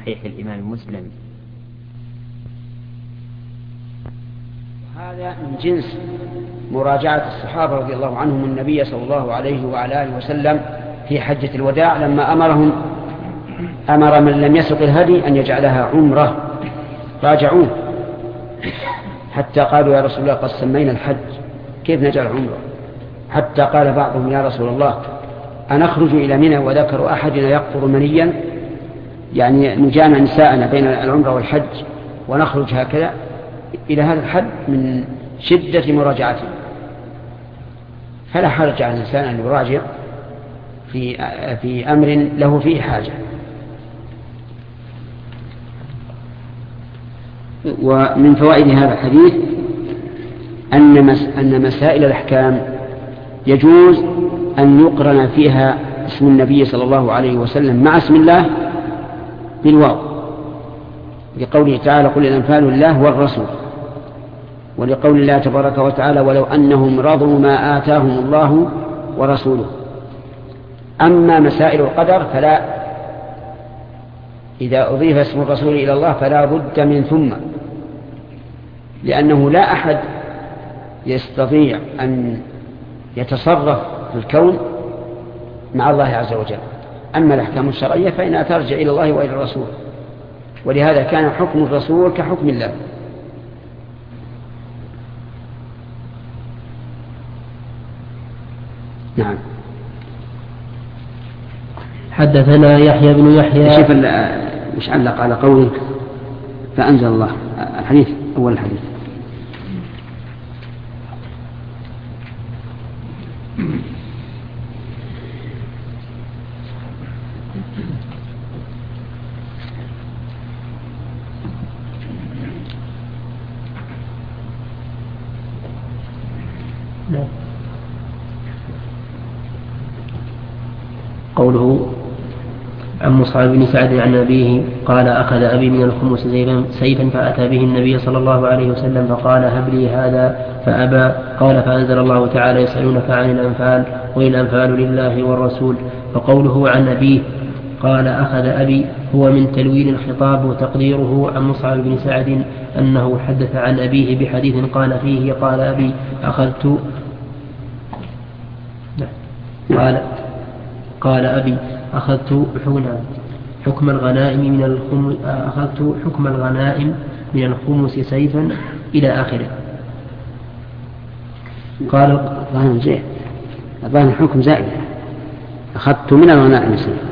صحيح الإمام مسلم. هذا من جنس مراجعة الصحابة رضي الله عنهم النبي صلى الله عليه وعلى آله وسلم في حجة الوداع لما أمر من لم يسق الهدي أن يجعلها عمرة، راجعوه حتى قالوا يا رسول الله قد سمينا الحج كيف نجعل عمرة؟ حتى قال بعضهم يا رسول الله أنخرج إلى منى وذكر أحدنا يقطر منيا، يعني نجامع نساءنا بين العمرة والحج ونخرج هكذا إلى هذا الحد من شدة مراجعته. فلا حرج على الإنسان أن يراجع في أمر له فيه حاجة. ومن فوائد هذا الحديث أن مسائل الأحكام يجوز أن يقرن فيها اسم النبي صلى الله عليه وسلم مع اسم الله بالواو، لقوله تعالى قل الأنفال لله والرسول، ولقول الله تبارك وتعالى ولو أنهم رضوا ما آتاهم الله ورسوله. أما مسائل القدر فلا، إذا أضيف اسم الرسول إلى الله فلا بد من ثم، لأنه لا أحد يستطيع أن يتصرف في الكون مع الله عز وجل. أما الأحكام الشرعية فإنها ترجع إلى الله وإلى الرسول، ولهذا كان حكم الرسول كحكم الله. نعم. حدثنا يحيى بن يحيى. شوف مش علق على قولك فأنزل الله الحديث أول الحديث. قوله عن مصعب بن سعد عن أبيه قال أخذ أبي من الخمس سيفا فأتى به النبي صلى الله عليه وسلم فقال هب لي هذا فأبى. قال فأنزل الله تعالى يسألونك عن الأنفال قل الأنفال لله والرسول. فقوله عن أبيه قال أخذ أبي هو من تلوين الخطاب، وتقديره عن مصعب بن سعد أنه حدث عن أبيه بحديث قال فيه قال أبي أخذت قال أبي أخذت حكم الغنائم من الخمس سيفا إلى آخره. قال الظاهر زين، الظاهر الحكم زائد، أخذت من الغنائم سيفا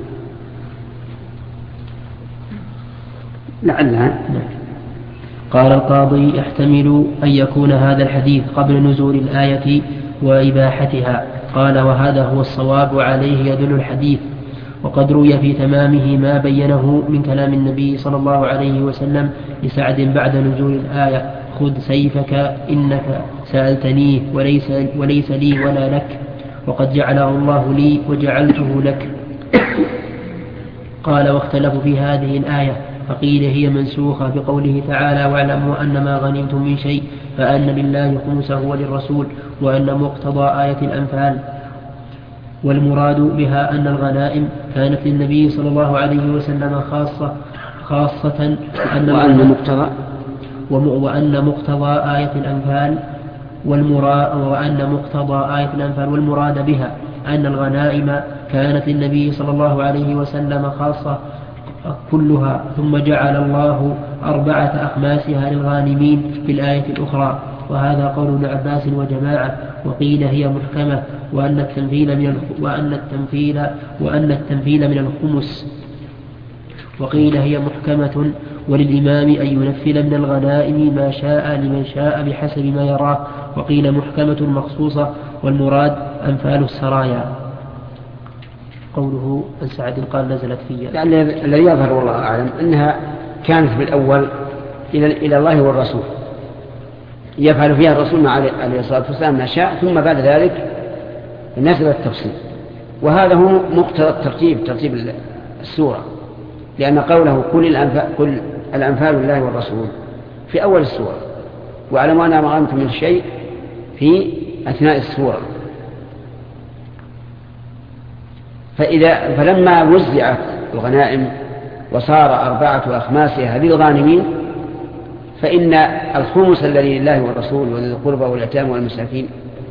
لعلها. قال القاضي يحتمل أن يكون هذا الحديث قبل نزول الآية وإباحتها. قال وهذا هو الصواب وعليه يدل الحديث. وقد روي في تمامه ما بينه من كلام النبي صلى الله عليه وسلم لسعد بعد نزول الآية خذ سيفك إنك سألتنيه وليس لي ولا لك، وقد جعله الله لي وجعلته لك. قال واختلفوا في هذه الآية فقيل هي منسوخة بقوله تعالى واعلموا أن ما غنمتم من شيء فأن لله خمسه وللرسول، وأن مقتضى آية الأنفال. والمراد بها أن الغنائم كانت للنبي صلى الله عليه وسلم خاصة وأن مقتضى آية الأنفال والمراد بها أن الغنائم كانت للنبي صلى الله عليه وسلم خاصة كلها، ثم جعل الله 4 أخماسها للغانمين في الآية الأخرى. وهذا قول ابن عباس وجماعة. وقيل هي محكمة وأن التنفيل من الخمس. وقيل هي محكمة وللإمام أن ينفل من الغنائم ما شاء لمن شاء بحسب ما يراه. وقيل محكمة مخصوصة والمراد أنفال السرايا. قوله عن سعد قال نزلت فيها، الذي يظهر والله أعلم أنها كانت بالأول إلى الله والرسول، يفعل فيها الرسول عليه الصلاة والسلام ما شاء، ثم بعد ذلك نزل التفصيل. وهذا هو مقتضى ترتيب السورة، لأن قوله كل الأنفال لله والرسول في أول السورة، واعلموا أن ما غنمتم من شيء في أثناء السورة. فلما وزعت الغنائم وصار 4/5 للغانمين، فإن الخمس الذي لله والرسول وذي القربى واليتامى والمساكين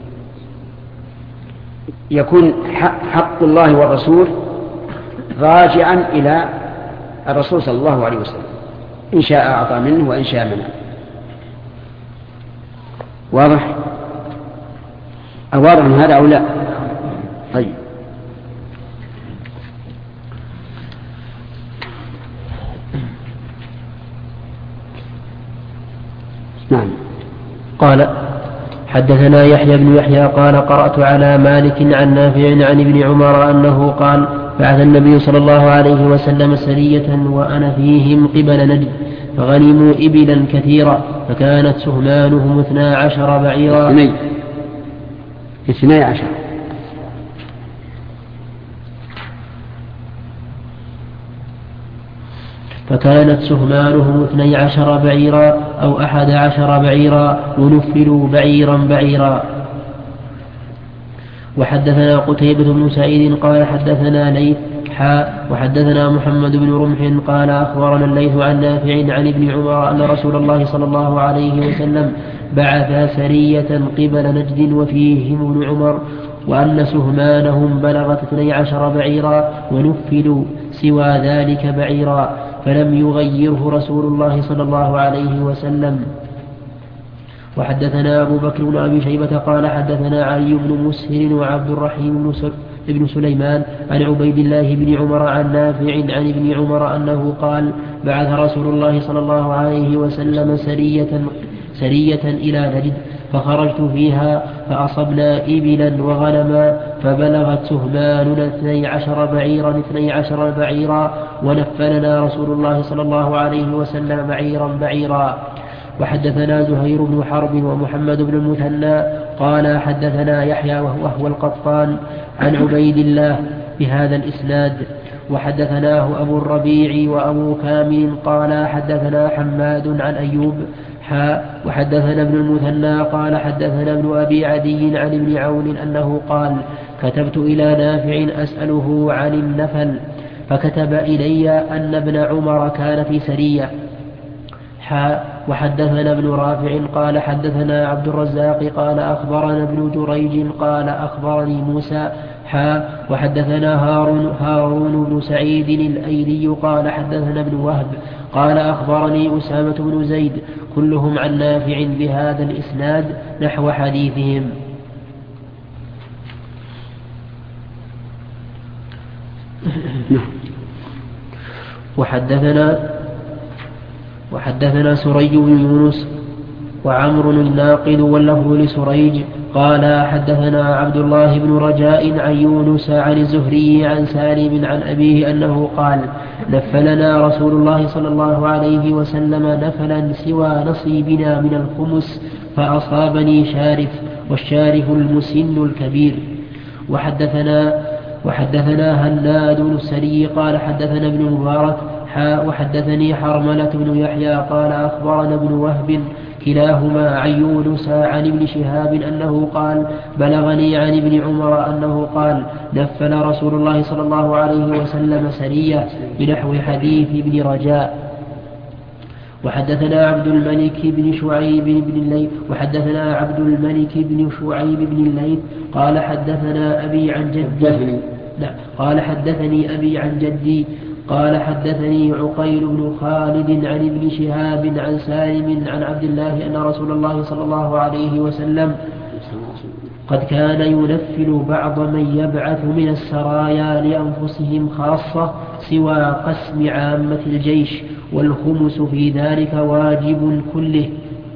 يكون حق الله والرسول راجعا إلى الرسول صلى الله عليه وسلم، إن شاء أعطى منه وإن شاء منع. واضح هذا أو لا؟ طيب. نعم. قال حدثنا يحيى بن يحيى قال قرأت على مالك عن نافع عن ابن عمر أنه قال بعث النبي صلى الله عليه وسلم سرية وأنا فيهم قبل نجد فغنموا إبلا كثيرة فكانت سهمانهم 12 بعيرا. 12 فكانت سهمانهم 12 بعيرا أو 11 بعيرا ونفلوا بعيرا بعيرا. وحدثنا قتيبة بن سعيد قال حدثنا ليث وحدثنا محمد بن رمح قال أخبرنا الليث عن نافع عن ابن عمر أن رسول الله صلى الله عليه وسلم بعث سرية قبل نجد وفيهم ابن عمر وأن سهمانهم بلغت 12 بعيرا ونفلوا سوى ذلك بعيرا فلم يغيره رسول الله صلى الله عليه وسلم. وحدثنا أبو بكر بن أبي شيبة قال حدثنا علي بن مسهر وعبد الرحيم بن سليمان عن عبيد الله بن عمر عن نافع عن ابن عمر أنه قال بعث رسول الله صلى الله عليه وسلم سرية إلى نجد فخرجت فيها فأصبنا إبلا وغنما فبلغت سهماننا 12 بعيرا ونفلنا رسول الله صلى الله عليه وسلم بعيرا. وحدثنا زهير بن حرب ومحمد بن المثنى قال حدثنا يحيى وهو القطان عن عبيد الله بهذا الإسناد. وحدثناه أبو الربيع وأبو كامل قال حدثنا حماد عن أيوب وحدثنا ابن المثنى قال حدثنا ابن أبي عدي عن ابن عون أنه قال كتبت إلى نافع أسأله عن النفل فكتب إلي أن ابن عمر كان في سرية. وحدثنا ابن رافع قال حدثنا عبد الرزاق قال أخبرنا ابن جريج قال أخبرني موسى وحدثنا هارون بن سعيد الأيلي قال حدثنا ابن وهب قال أخبرني أسامة بن زيد كلهم عن نافع بهذا الإسناد نحو حديثهم. وحدثنا سري بن يونس وعمر الناقد واللفظ لسريج قال حدثنا عبد الله بن رجاء عن يونس عن الزهري عن سالم عن أبيه أنه قال نفلنا رسول الله صلى الله عليه وسلم نفلا سوى نصيبنا من الخمس فأصابني شارف والشارف المسن الكبير. وحدثنا هناد بن السري قال حدثنا ابن مبارك وحدثني حرملة بن يحيى قال أخبرنا ابن وهب كلاهما عن يونس عن ابن شهاب أنه قال بلغني عن ابن عمر أنه قال نفل رسول الله صلى الله عليه وسلم سرية بنحو حديث ابن رجاء. وحدثنا عبد الملك بن شعيب بن الليث قال حدثنا أبي عن جدي قال حدثني أبي عن جدي قال حدثني عقيل بن خالد عن ابن شهاب عن سالم عن عبد الله أن رسول الله صلى الله عليه وسلم قد كان ينفل بعض من يبعث من السرايا لأنفسهم خاصة سوى قسم عامة الجيش والخمس في ذلك واجب كله.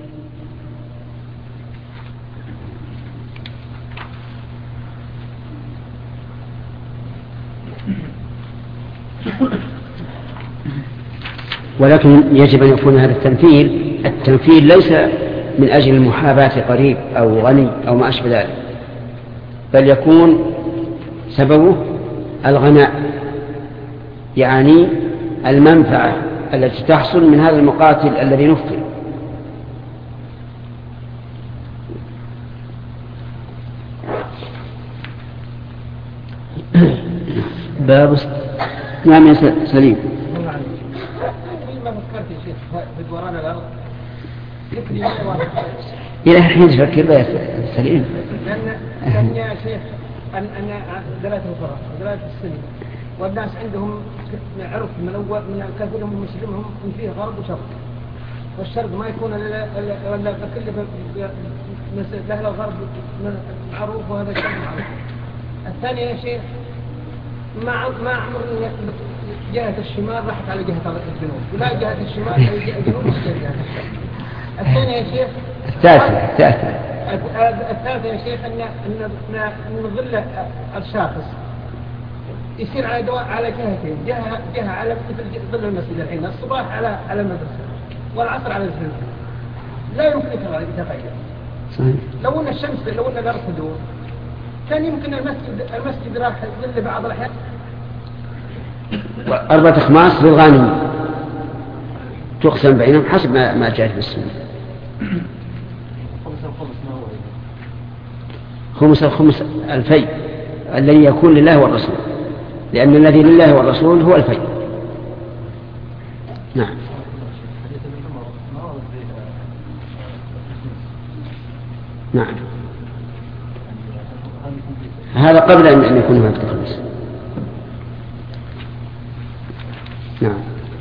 ولكن يجب أن يكون هذا التنفيل ليس من أجل المحاباة قريب أو غني أو ما أشبه ذلك، بل يكون سببه الغناء، يعني المنفعة التي تحصل من هذا المقاتل الذي نفل. باب نعم يا سليم. ما فكرت يا شيخ في دوران الأرض إلى الحين تفكر بها سليم. لأن يا شيخ أن دلالة القرآن ودلالة السنة والناس عندهم عرف من أول من كثيرهم مسلمهم من فيه غرب وشرق، والشرق ما يكون إلا كل أهل الغرب معروف وهذا الشيء معروف. الثاني يا شيخ ما عمر جهة الشمال راحت على جهة الجنوب ولا جهة الشمال على جهة الجنوب ولا جهة الشمال. الثاني يا شيخ الثالث يا شيخ أن ظل الشاخص يصير على جهتين، جهة على مثل ظل المسجد الحين الصباح على المدرسة والعصر على الزمن، لا يمكن يتغير. لو أن الشمس لو أن الأرض تدور كان يمكن المسجد راح ظل بعض الأحيان 4 أخماس للغانم تقسم بينهم حسب ما جاء في السنة. خمس الفيء الذي يكون لله والرسول، لأن الذي لله والرسول هو الفيء. نعم. نعم هذا قبل أن يكون هناك تخليص. نعم.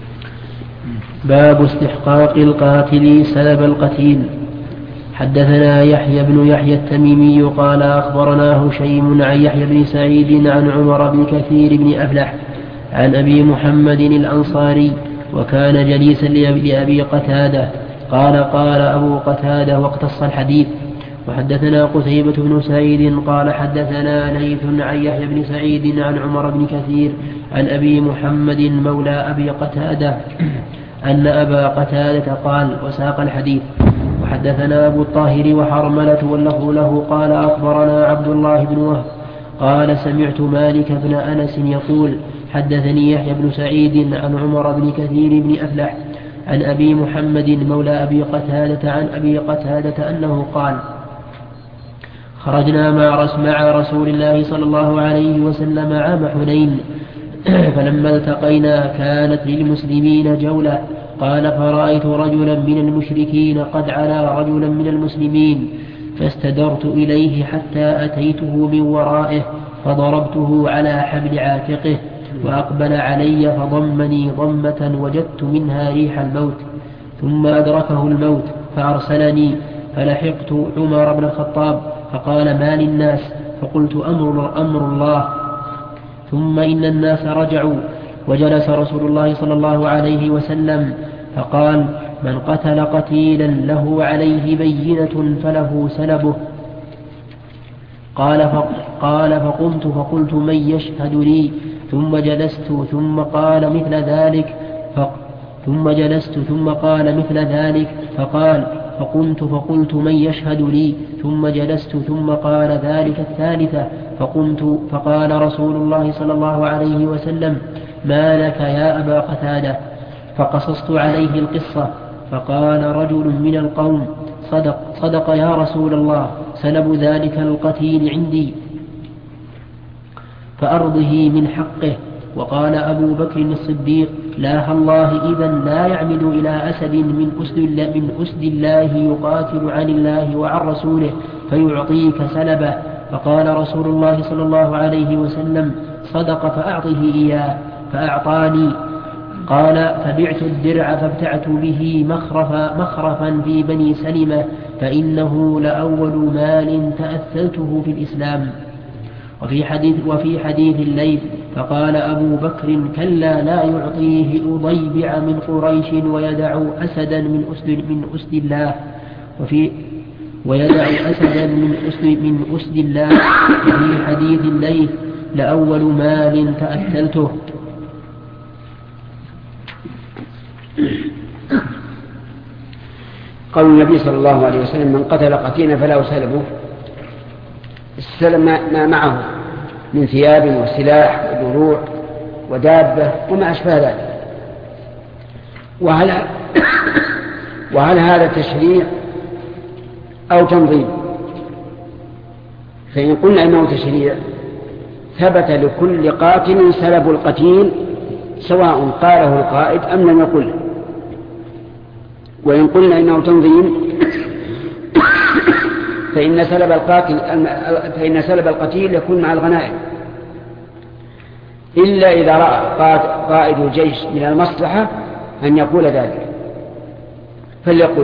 باب استحقاق القاتل سلب القتيل. حدثنا يحيى بن يحيى التميمي قال أخبرنا هشيم عن يحيى بن سعيد عن عمر بن كثير بن أفلح عن أبي محمد الأنصاري وكان جليسا لأبي قتادة قال أبو قتادة واقتص الحديث. وحدثنا قتيبة بن سعيد قال حدثنا ليث عن يحيى بن سعيد عن عمر بن كثير عن أبي محمد مولى أبي قتادة أن أبا قتادة قال وساق الحديث. وحدثنا أبو الطاهر وحرملة واللفظ له قال أخبرنا عبد الله بن وهب قال سمعت مالك بن أنس يقول حدثني يحيى بن سعيد عن عمر بن كثير بن أفلح عن أبي محمد مولى أبي قتادة عن أبي قتادة أنه قال خرجنا مع رسول الله صلى الله عليه وسلم عام حنين فلما التقينا كانت للمسلمين جولة قال فرأيت رجلا من المشركين قد علا رجلا من المسلمين فاستدرت إليه حتى أتيته من ورائه فضربته على حبل عاتقه وأقبل علي فضمني ضمة وجدت منها ريح الموت ثم أدركه الموت فأرسلني فلحقت عمر بن الخطاب فقال ما للناس فقلت أمر الله ثم إن الناس رجعوا وجلس رسول الله صلى الله عليه وسلم فقال من قتل قتيلا له عليه بينة فله سلبه قال فقمت فقلت من يشهد لي ثم جلست ثم قال مثل ذلك فقال فقمت فقلت من يشهد لي ثم جلست ثم قال ذلك الثالثة فقمت فقال رسول الله صلى الله عليه وسلم ما لك يا أبا قتادة فقصصت عليه القصة فقال رجل من القوم صدق يا رسول الله سلب ذلك القتيل عندي فأرضه من حقه. وقال أبو بكر الصديق لا الله إذا لا يعمد إلى أسد من أسد الله يقاتل عن الله وعن رسوله فيعطيك سلبه. فقال رسول الله صلى الله عليه وسلم صدق فأعطه إياه فأعطاني. قال فبعت الدرع فابتعت به مخرفا في بني سلمة فإنه لأول مال تأثلته في الإسلام. وفي حديث الليث فقال أبو بكر كلا لا يعطيه أضيبع من قريش ويدع أسدا من أسد الله من أسد الله. وفي حديث الليث لأول مال تأثلته. قال النبي صلى الله عليه وسلم من قتل قتيلا فلا سلبه. السلم ما معه من ثياب وسلاح ودروع ودابة وما أشبه ذلك. وهل هذا تشريع أو تنظيم؟ فإن قلنا إنه تشريع ثبت لكل قاتل سلب القتيل سواء قاله القائد أم لم يقله. وإن قلنا إنه تنظيم فإن سلب القتيل يكون مع الغنائم، إلا إذا رأى قائد الجيش من المصلحة أن يقول ذلك فليقل.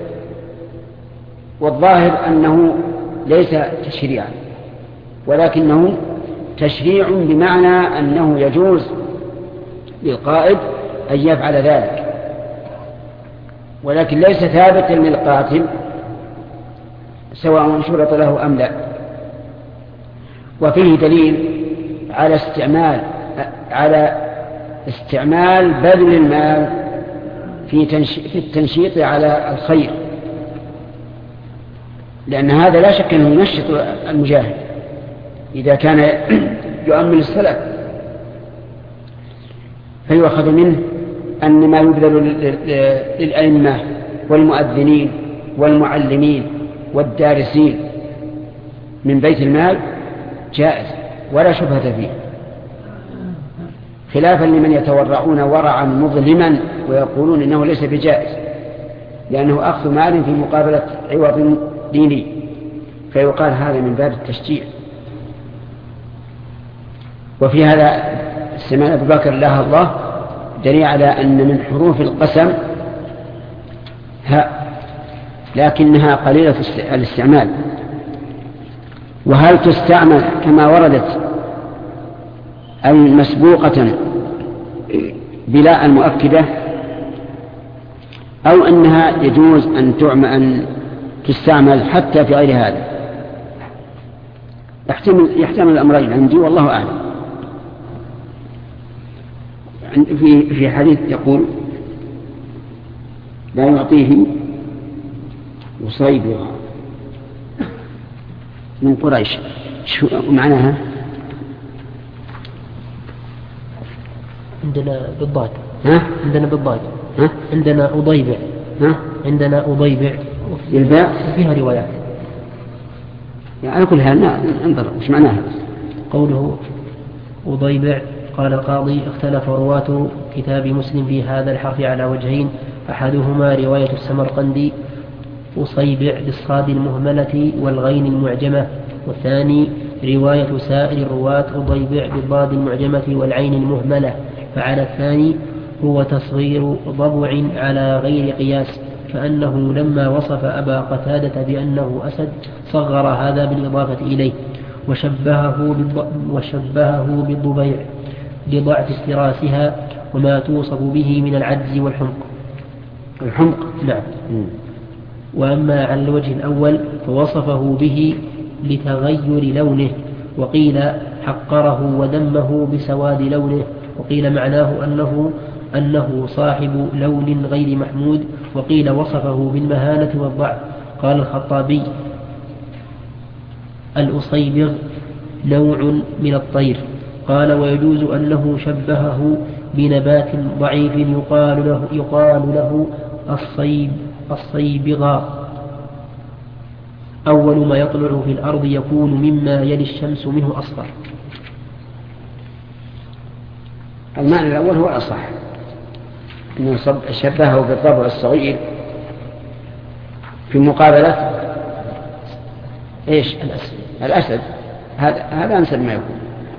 والظاهر أنه ليس تشريعا، ولكنه تشريع بمعنى أنه يجوز للقائد أن يفعل ذلك، ولكن ليس ثابتا للقاتل سواء شرط له أم لا. وفيه دليل على استعمال بذل المال في التنشيط على الخير، لأن هذا لا شك أنه ينشط المجاهد إذا كان يؤمل السلف، فيؤخذ منه أن ما يبذل للأئمة والمؤذنين والمعلمين والدارسين من بيت المال جائز ولا شبهة فيه، خلافا لمن يتورعون ورعا مظلما ويقولون إنه ليس بجائز لأنه أخذ مال في مقابلة عوض ديني، فيقال هذا من باب التشجيع. وفي هذا سمعنا أبو بكر الله الله دليل على أن من حروف القسم هاء، لكنها قليلة الاستعمال. وهل تستعمل كما وردت أي مسبوقة بلا المؤكدة، أو أنها يجوز أن تستعمل حتى في غير هذا؟ يحتمل الأمرين عندي والله أعلم. في حديث يقول لا يعطيه وصيبغ من قريش، شو معناها؟ عندنا بالضاد. عندنا بالضاد. عندنا أضيبع. عندنا أضيبع الباء فيها روايات يعني على كل حال انظر وش معناها. قوله أضيبع قال القاضي اختلف رواة كتاب مسلم في هذا الحرف على وجهين، أحدهما رواية السمرقندي أصيبع بالصاد المهملة والغين المعجمة، والثاني رواية سائر الرواة أضيبع بالضاد المعجمة والعين المهملة. فعلى الثاني هو تصغير ضبع على غير قياس، فأنه لما وصف أبا قتادة بأنه أسد صغر هذا بالإضافة إليه وشبهه بالضبيع لضعف افتراسها وما توصف به من العجز والحمق. نعم. وأما على الوجه الأول فوصفه به لتغير لونه، وقيل حقره وذمه بسواد لونه، وقيل معناه أنه صاحب لون غير محمود، وقيل وصفه بالمهانة والضعف. قال الخطابي الأصيبغ نوع من الطير. قال ويجوز أنه شبهه بنبات ضعيف يقال له الصيبغاء، أول ما يطلع في الأرض يكون مما يلي الشمس منه أصفر. المعنى الأول هو الأصح، أنه شبهه بالضبع الصغير في مقابلة إيش؟ الأسد. هذا أنسب ما يكون.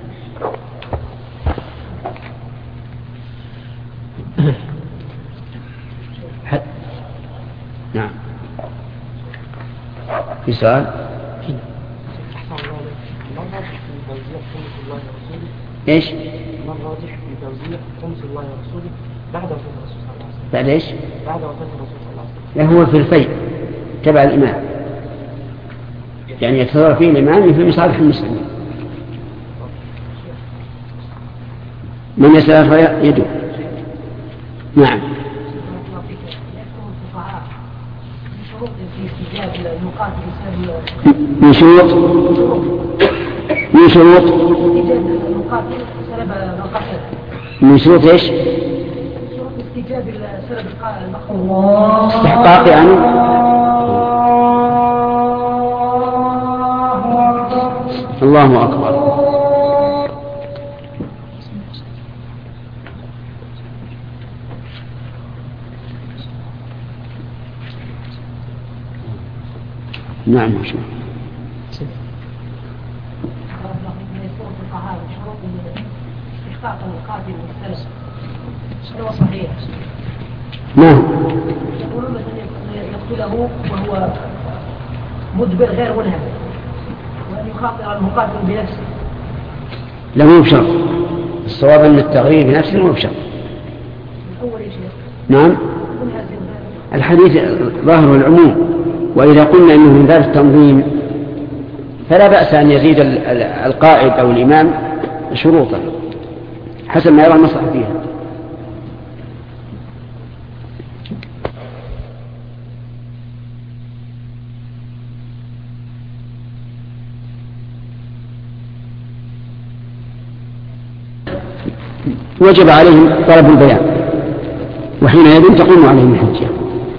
نعم. في سؤال؟ إيش؟ ما الراجح في توزيع خمس الله ورسوله بعد وفاة الرسول صلى الله عليه وسلم؟ بعد إيش؟ بعد وفاة الرسول صلى الله عليه وسلم. هو في الفيء تبع الإمام، يعني يتصرف فيه الإمام في مصالح المسلمين. من يسأل يدعو. نعم. من شروط من شروط ايش؟ شروط استجاب سلب المقصود استحقاق يعني. الله أكبر. نعم ما شاء الله. إحقاق القاتل والسلس هو صحيح؟ نعم. يقولون مثلا يقتله وهو مدبر غير منهب وأن يخاطر المقاتل بنفسه. لا مو بشرط، الصواب أن التغيير بنفسه مو بشرط. أول شيء. نعم. الحديث ظاهر العموم، وإذا قلنا أنه من ذات التنظيم فلا بأس أن يزيد القائد أو الإمام شروطا حسب ما يرى المصلحة فيها. وجب عليهم طلب البيان، وحينئذ تقوم عليهم الحجة.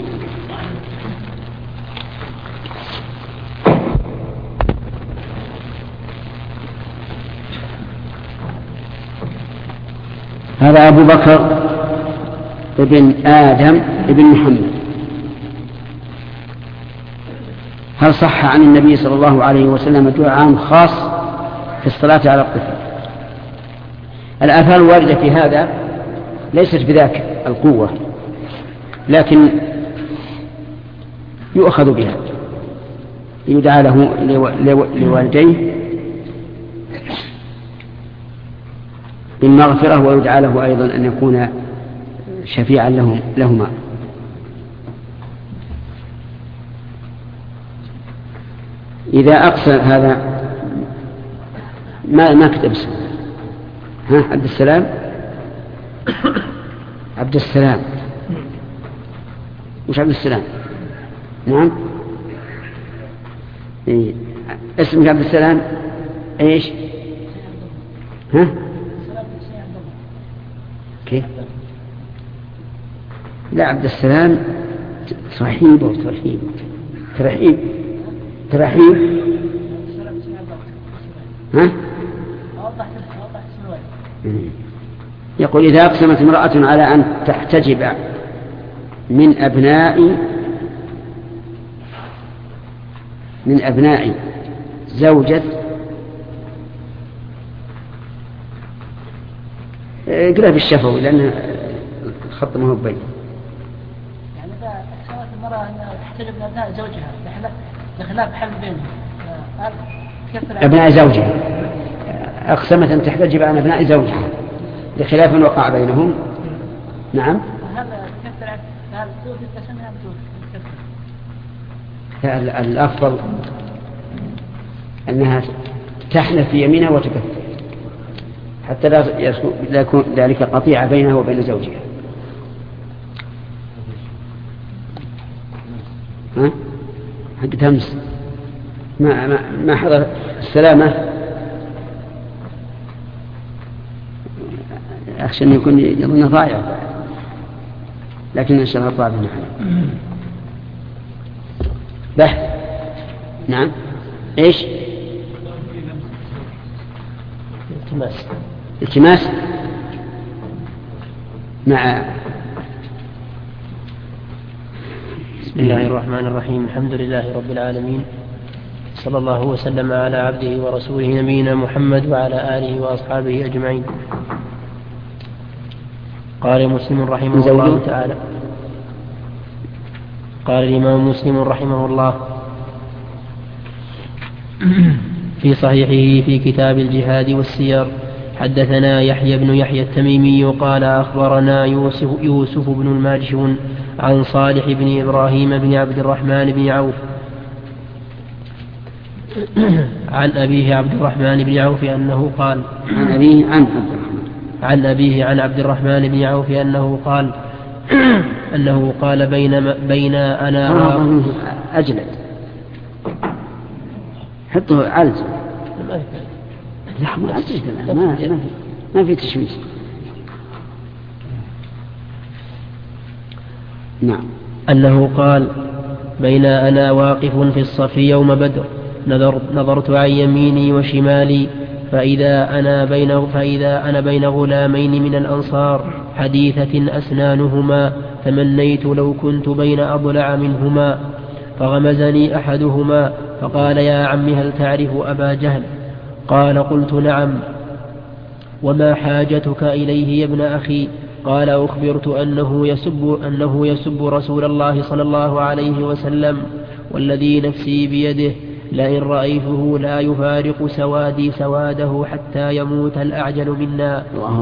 هذا أبو بكر ابن آدم ابن محمد. هل صح عن النبي صلى الله عليه وسلم دعاء خاص في الصلاة على الطفل؟ الآثار الواردة في هذا ليست بذاك القوة، لكن يؤخذ بها، يدعى له لوالديه بالمغفرة، ويدعى له أيضا أن يكون شفيعا لهما. إذا أقصى هذا ما كتب اسمه. ها عبد السلام عبد السلام وش عبد السلام؟ نعم إيه. اسمك عبد السلام ايش؟ ها كيف؟ لا عبد السلام ترحيب وترحيب ترحيب ترحيب ها؟ يقول إذا أقسمت امرأة على أن تحتجب من أبناء زوجة، اقرأ بالشفوي لأن الخط ما هو بين. يعني إذا أقسمت المرأة أن تحتجب من أبناء زوجها لخلاف حل بينهم أبناء زوجها، أقسمت أن تحتجب عن أبناء زوجها لخلاف وقع بينهم. نعم. الأفضل أنها تحلف في يمينها وتكفر حتى لا يكون ذلك قطيعة بينها وبين زوجها. ها؟ حق همس ما حضر السلامة، أخشى أن يكون يظن ضائع، لكن إن شاء الله طابع نحن بحث. نعم إيش؟ التماس مع. بسم الله الرحمن الرحيم. الحمد لله رب العالمين، صلى الله وسلم على عبده ورسوله نبينا محمد وعلى آله وأصحابه أجمعين. قال مسلم رحمه الله تعالى، قال الإمام مسلم رحمه الله في صحيحه في كتاب الجهاد والسير: حدثنا يحيى بن يحيى التميمي قال أخبرنا يوسف بن الماجشون عن صالح بن إبراهيم بن عبد الرحمن بن عوف عن أبيه عبد الرحمن بن عوف أنه قال عن أبيه عن عبد الرحمن بن عوف أنه قال بين أنا أجلد حطه عالز ما في تشويش. نعم. أنه قال بين أنا واقف في الصف يوم بدر نظرت عن يميني وشمالي فإذا أنا بين غلامين من الأنصار حديثة أسنانهما تمنيت لو كنت بين أضلع منهما فغمزني أحدهما فقال يا عم هل تعرف أبا جهل؟ قال قلت نعم. وما حاجتك إليه يا ابن أخي؟ قال أخبرت أنه يسب رسول الله صلى الله عليه وسلم والذي نفسي بيده لئن رأيته لا يفارق سوادي سواده حتى يموت الأعجل منا.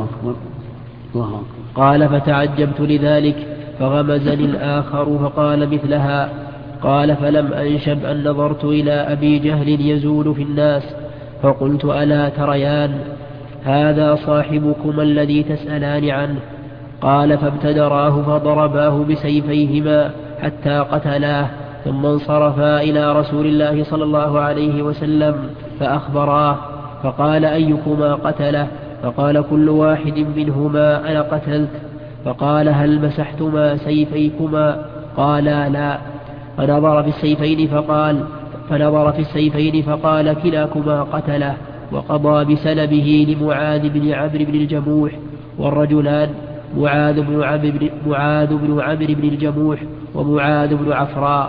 قال فتعجبت لذلك فغمزني الآخر فقال مثلها. قال فلم أنشب أن نظرت إلى أبي جهل يزول في الناس فقلت ألا تريان هذا صاحبكما الذي تسألان عنه؟ قال فابتدراه فضرباه بسيفيهما حتى قتلاه ثم انصرفا إلى رسول الله صلى الله عليه وسلم فأخبراه فقال أيكما قتله؟ فقال كل واحد منهما أنا قتلت. فقال هل مسحتما سيفيكما؟ قالا لا. فنظر في السيفين فقال كلاكما قتله وقضى بسلبه لمعاذ بن عمرو بن الجموح والرجلان معاذ بن عمرو بن الجموح ومعاذ بن عفراء.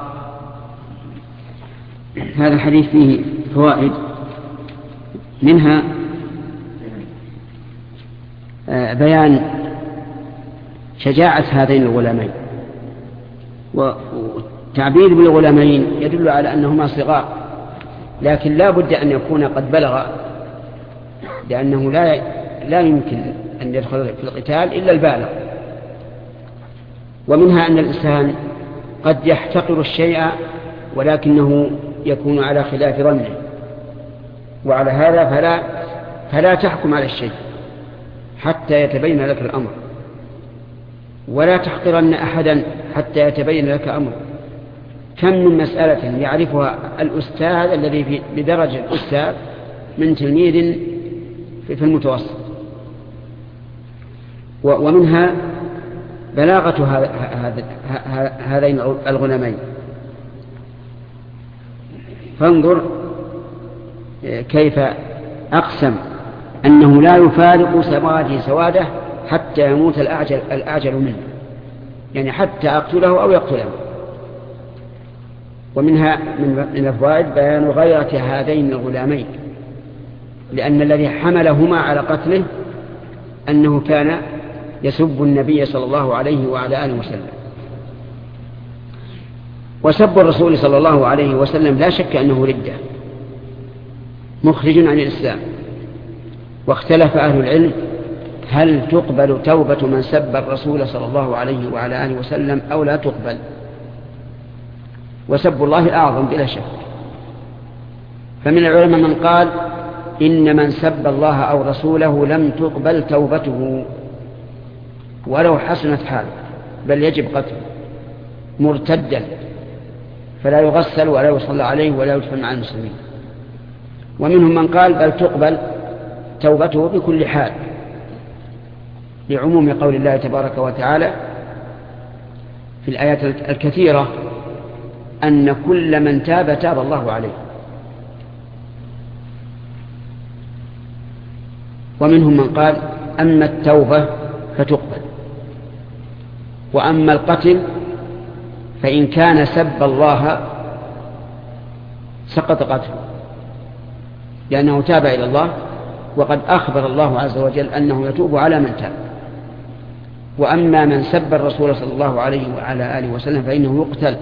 هذا الحديث فيه فوائد منها بيان شجاعة هذين الغلامين، والتعبير بالغلامين يدل على أنهما صغار لكن لا بد أن يكون قد بلغ، لأنه لا يمكن أن يدخل في القتال إلا البالغ. ومنها أن الإنسان قد يحتقر الشيء ولكنه يكون على خلاف ظنه، وعلى هذا فلا تحكم على الشيء حتى يتبين لك الأمر، ولا تحقرن أحدا حتى يتبين لك أمر. كم من مسألة يعرفها الأستاذ الذي بدرجة الأستاذ من تلميذ في المتوسط. ومنها بلاغة هذين الغلامين. فانظر كيف أقسم أنه لا يفارق سواده حتى يموت الأعجل منه، يعني حتى أقتله أو يقتله. ومنها من الفوائد بيان غيرة هذين الغلامين، لأن الذي حملهما على قتله أنه كان يسب النبي صلى الله عليه وعلى آله وسلم. وسب الرسول صلى الله عليه وسلم لا شك أنه ردة مخرج عن الإسلام. واختلف أهل العلم هل تقبل توبة من سب الرسول صلى الله عليه وعلى آله وسلم أو لا تقبل. وسب الله أعظم بلا شك. فمن العلماء من قال إن من سب الله أو رسوله لم تقبل توبته ولو حسنت حاله، بل يجب قتله مرتدا، فلا يغسل ولا يصلى عليه ولا يدفن مع المسلمين. ومنهم من قال بل تقبل توبته بكل حال، لعموم قول الله تبارك وتعالى في الآيات الكثيرة أن كل من تاب تاب الله عليه. ومنهم من قال أما التوبة فتقبل، وأما القتل فإن كان سب الله سقط قتله، لأنه تاب إلى الله، وقد أخبر الله عز وجل أنه يتوب على من تاب. وأما من سب الرسول صلى الله عليه وعلى آله وسلم فإنه يقتل،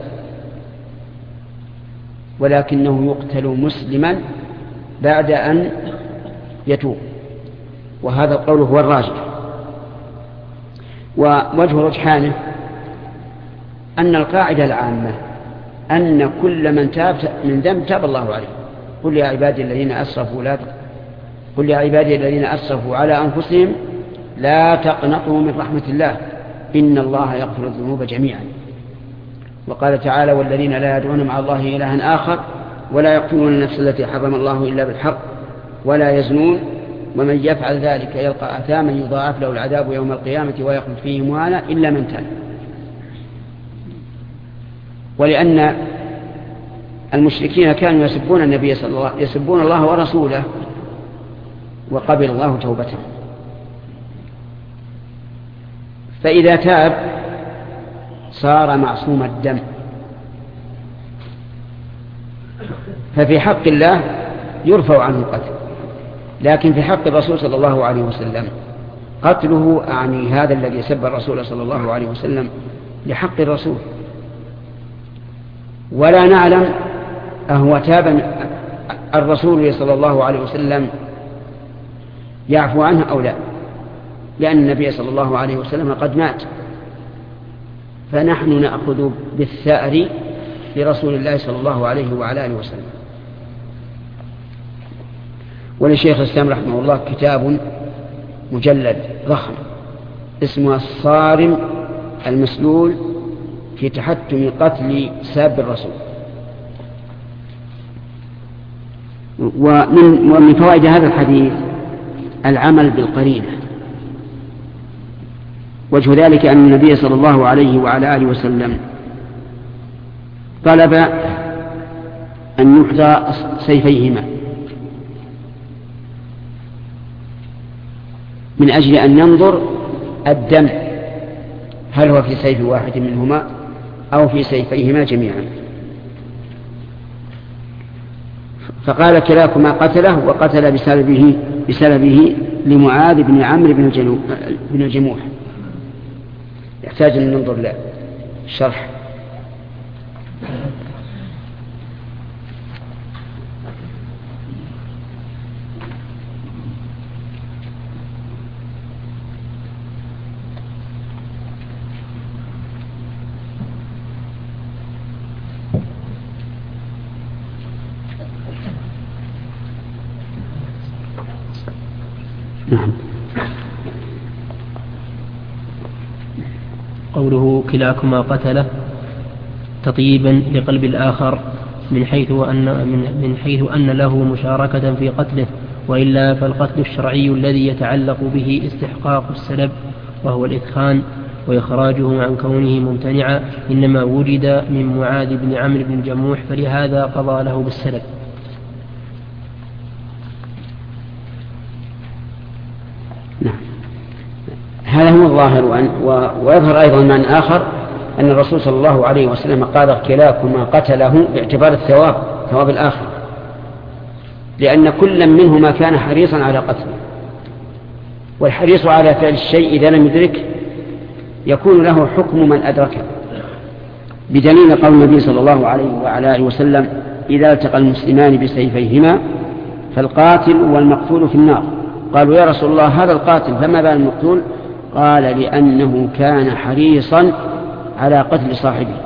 ولكنه يقتل مسلما بعد أن يتوب، وهذا القول هو الراجح. ووجه رجحانه أن القاعدة العامة أن كل من تاب من ذنب تاب الله عليه. قل يا عبادي الذين أسرفوا على أنفسهم لا تقنطوا من رحمة الله إن الله يغفر الذنوب جميعا. وقال تعالى والذين لا يدعون مع الله إلها آخر ولا يقتلون النفس التي حرم الله إلا بالحق ولا يزنون ومن يفعل ذلك يلقى أثاما يضاعف له العذاب يوم القيامة ويخلد فيه مهانا إلا من تاب. ولأن المشركين كانوا يسبون النبي صلى الله عليه وسلم، يسبون الله ورسوله، وقبل الله توبته. فإذا تاب صار معصوم الدم، ففي حق الله يرفع عنه القتل، لكن في حق الرسول صلى الله عليه وسلم قتله أعني هذا الذي سب الرسول صلى الله عليه وسلم لحق الرسول، ولا نعلم أهو تاب الرسول صلى الله عليه وسلم يعفو عنه أو لا، لأن النبي صلى الله عليه وسلم قد مات، فنحن نأخذ بالثأر لرسول الله صلى الله عليه وعلى آله وسلم. ولشيخ الإسلام رحمه الله كتاب مجلد ضخم اسمه الصارم المسلول في تحتم قتل ساب الرسول. ومن فوائد هذا الحديث العمل بالقرينة. وجه ذلك أن النبي صلى الله عليه وعلى آله وسلم طلب أن يحذى سيفيهما من أجل أن ينظر الدم هل هو في سيف واحد منهما أو في سيفيهما جميعا. فقال كلاكما قتله، وقتل بسببه لمعاذ بن عمرو بن الجموح. يحتاج أن ننظر له الشرح. قوله كلاكما قتله تطيبا لقلب الآخر من حيث أن له مشاركة في قتله، وإلا فالقتل الشرعي الذي يتعلق به استحقاق السلب وهو الإثخان وإخراجه عن كونه ممتنعا إنما وجد من معاذ بن عمرو بن الجموح، فلهذا قضى له بالسلب. نعم، هذا هو الظاهر. ويظهر أيضا من آخر أن الرسول صلى الله عليه وسلم قال كلاكما قتله باعتبار الثواب، ثواب الآخر، لأن كل منهما كان حريصا على قتله، والحريص على فعل الشيء إذا لم يدرك يكون له حكم من أدركه، بدليل قول النبي صلى الله عليه وعلى آله وسلم إذا التقى المسلمان بسيفيهما فالقاتل والمقتول في النار. قالوا يا رسول الله هذا القاتل فما بال المقتول؟ قال لأنه كان حريصا على قتل صاحبه.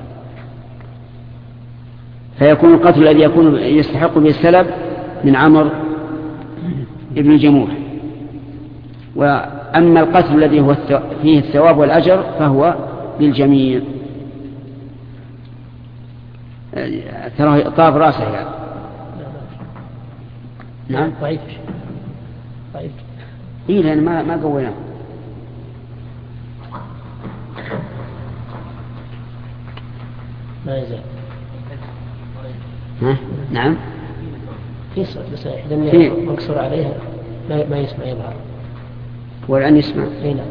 فيكون القتل الذي يستحق به السلب من عمرو بن الجموح، وأما القتل الذي هو فيه الثواب والأجر فهو للجميع. ترى طاب راسه يعني. نعم ضعيف. إيه لأن ما قويناه. ما يزال. نعم. في صوت بس إذا مكسور عليها ما يسمع يظهر. والآن يسمع. إيه نعم.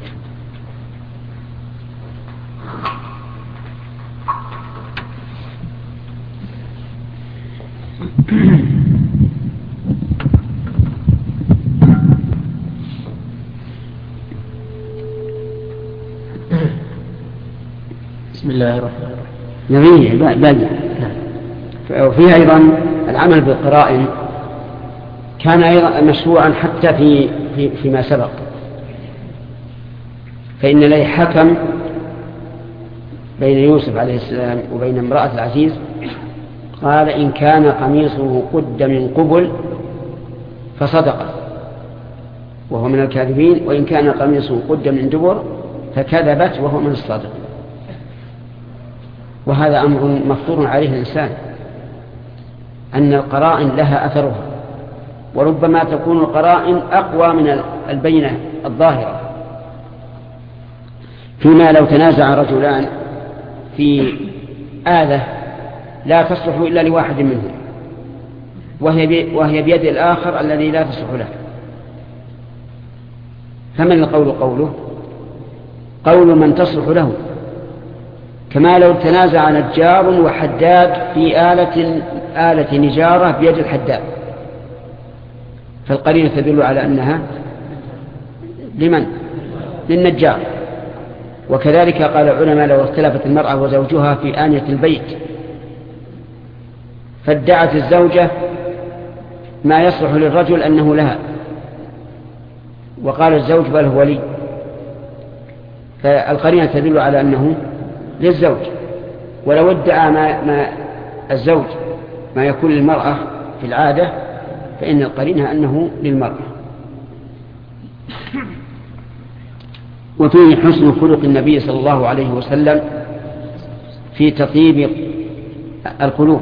بسم الله الرحمن الرحيم. نبيه باقي. وفيه أيضا العمل بالقرائن كان أيضا مشروعا حتى فيما سبق، فإن لي حكم بين يوسف عليه السلام وبين امرأة العزيز، قال إن كان قميصه قد من قبل فصدق وهو من الكاذبين، وإن كان قميصه قد من دبر فكذبت وهو من الصادقين. وهذا أمر مفطور عليه الإنسان، أن القرائن لها أثرها، وربما تكون القرائن أقوى من البينة الظاهرة. فيما لو تنازع رجلان في آلة لا تصلح إلا لواحد منهم وهي بيد الآخر الذي لا تصلح له، فمن القول قوله؟ قول من تصلح له. كما لو تنازع نجار وحداد في آلة آلة نجارة بيد الحداد، فالقرينة تدل على أنها لمن؟ للنجار. وكذلك قال العلماء لو اختلفت المرأة وزوجها في آنية البيت فادعت الزوجة ما يصلح للرجل أنه لها وقال الزوج بل هو لي، فالقرينة تدل على أنه للزوج. ولو ادعى ما الزوج ما يكون للمرأة في العادة فإن القرينة أنه للمرأة. وفيه حسن خلق النبي صلى الله عليه وسلم في تطيب القلوب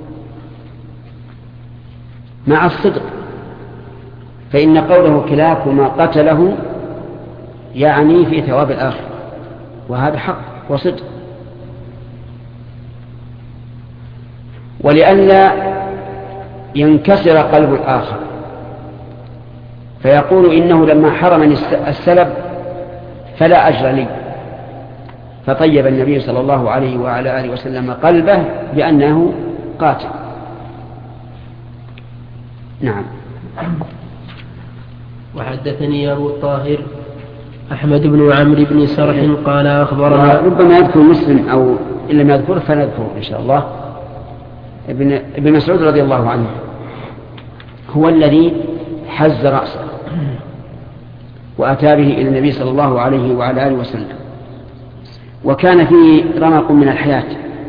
مع الصدق، فإن قوله كلاكما قتله يعني في ثواب الآخر، وهذا حق وصدق. ولئلا ينكسر قلب الآخر فيقول إنه لما حرمني السلب فلا أجر لي، فطيب النبي صلى الله عليه وعلى آله وسلم قلبه بأنه قاتل. نعم. وحدثني أبو الطاهر أحمد بن عمرو بن سرح قال أخبرنا، ربما يذكر مسلم أو إن لم يذكر فنذكر إن شاء الله. ابن مسعود رضي الله عنه هو الذي حز رأسه وأتى به إلى النبي صلى الله عليه وعلى آله وسلم، وكان فيه رمق من الحياة،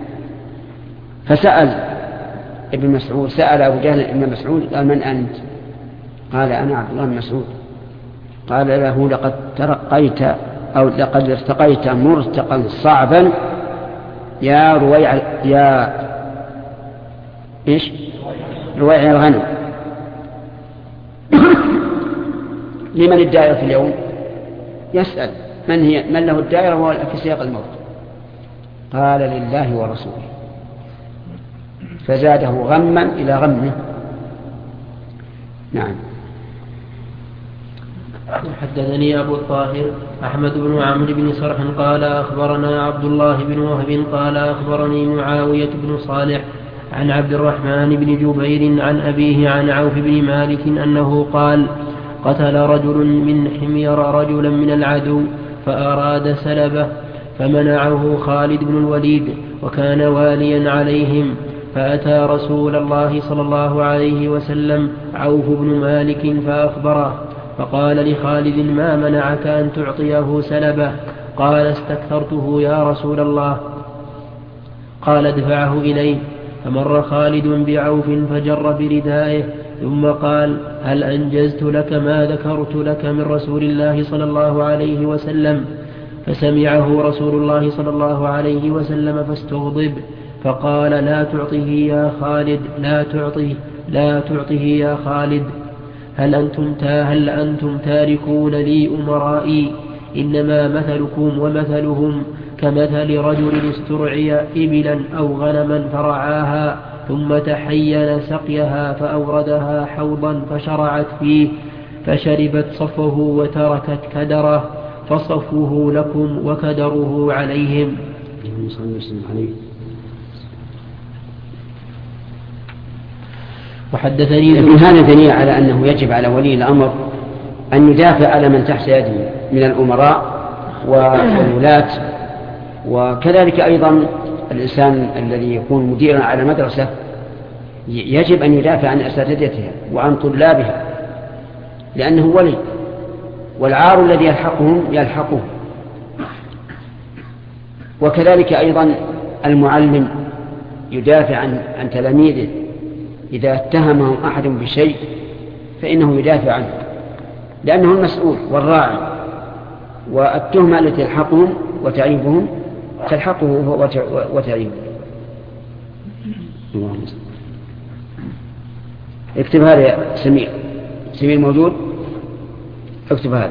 فسأل ابن مسعود، سأل أبو جهل ابن مسعود قال من أنت؟ قال أنا عبد الله بن مسعود. قال له لقد ترقيت أو لقد ارتقيت مرتقا صعبا يا رويع الغنم. لمن الدائرة اليوم؟ يسأل من له الدائرة وهو في سياق الموت. قال لله ورسوله، فزاده غما إلى غمه. نعم. حدثني أبو الطاهر أحمد بن عمرو بن سرح قال أخبرنا عبد الله بن وهب قال أخبرني معاوية بن صالح عن عبد الرحمن بن جبير عن أبيه عن عوف بن مالك أنه قال قتل رجل من حمير رجلا من العدو فأراد سلبه فمنعه خالد بن الوليد وكان واليا عليهم، فأتى رسول الله صلى الله عليه وسلم عوف بن مالك فأخبره، فقال لخالد ما منعك أن تعطيه سلبه؟ قال استكثرته يا رسول الله. قال ادفعه إليه. فمر خالد بعوف فجر بردائه ثم قال هل أنجزت لك ما ذكرت لك من رسول الله صلى الله عليه وسلم؟ فسمعه رسول الله صلى الله عليه وسلم فاستغضب فقال لا تعطه يا خالد، لا تعطه يا خالد. هل أنتم تاركون لي أمرائي؟ إنما مثلكم ومثلهم كمثل رجل استرعي إبلا أو غنما فرعاها ثم تحين سقيها فأوردها حوضا فشرعت فيه فشربت صفه وتركت كدره، فصفه لكم وكدره عليهم. وحدثني هذا دليل على أنه يجب على ولي الأمر أن يدافع على من تحت يده من الأمراء والولاة، وكذلك أيضا الإنسان الذي يكون مديرا على مدرسة يجب أن يدافع عن أساتذتها وعن طلابها لأنه ولي، والعار الذي يلحقهم يلحقه. وكذلك أيضا المعلم يدافع عن تلاميذه إذا اتهمهم أحد بشيء فإنه يدافع عنه لأنه المسؤول والراعي، والتهمة التي تلحقهم وتعيبهم تلحقه وتعيبه. اكتب هذا يا سمير موجود؟ اكتب هذا.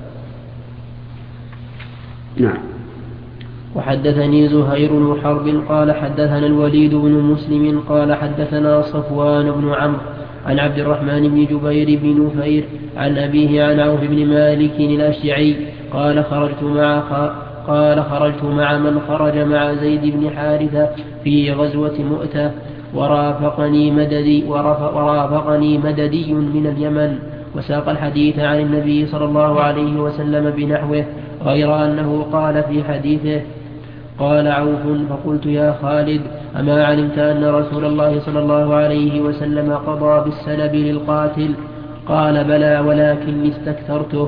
نعم. وحدثني زهير بن حرب قال حدثنا الوليد بن مسلم قال حدثنا صفوان بن عمرو عن عبد الرحمن بن جبير بن نفير عن أبيه عن عوف بن مالك الأشجعي قال خرجت مع من خرج مع زيد بن حارثة في غزوة مؤتة، ورافقني مددي من اليمن، وساق الحديث عن النبي صلى الله عليه وسلم بنحوه، غير أنه قال في حديثه: قال عوف: فقلت يا خالد أما علمت أن رسول الله صلى الله عليه وسلم قضى بالسلب للقاتل؟ قال: بلى، ولكني استكثرته.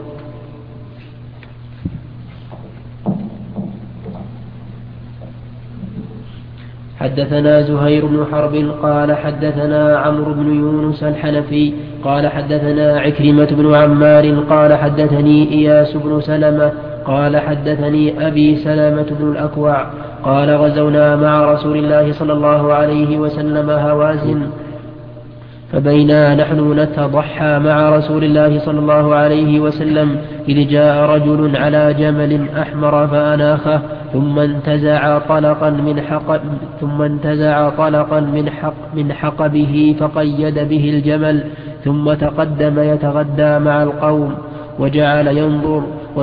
حدثنا زهير بن حرب قال حدثنا عمرو بن يونس الحنفي قال حدثنا عكرمة بن عمار قال حدثني إياس بن سلمة قال حدثني أبي سلمة بن الأكوع قال: غزونا مع رسول الله صلى الله عليه وسلم هوازن، فبينا نحن نتضحى مع رسول الله صلى الله عليه وسلم إذ جاء رجل على جمل أحمر فأناخه، ثم انتزع طلقا من حقبه فقيد به الجمل، ثم تقدم يتغدى مع القوم، وجعل ينظر،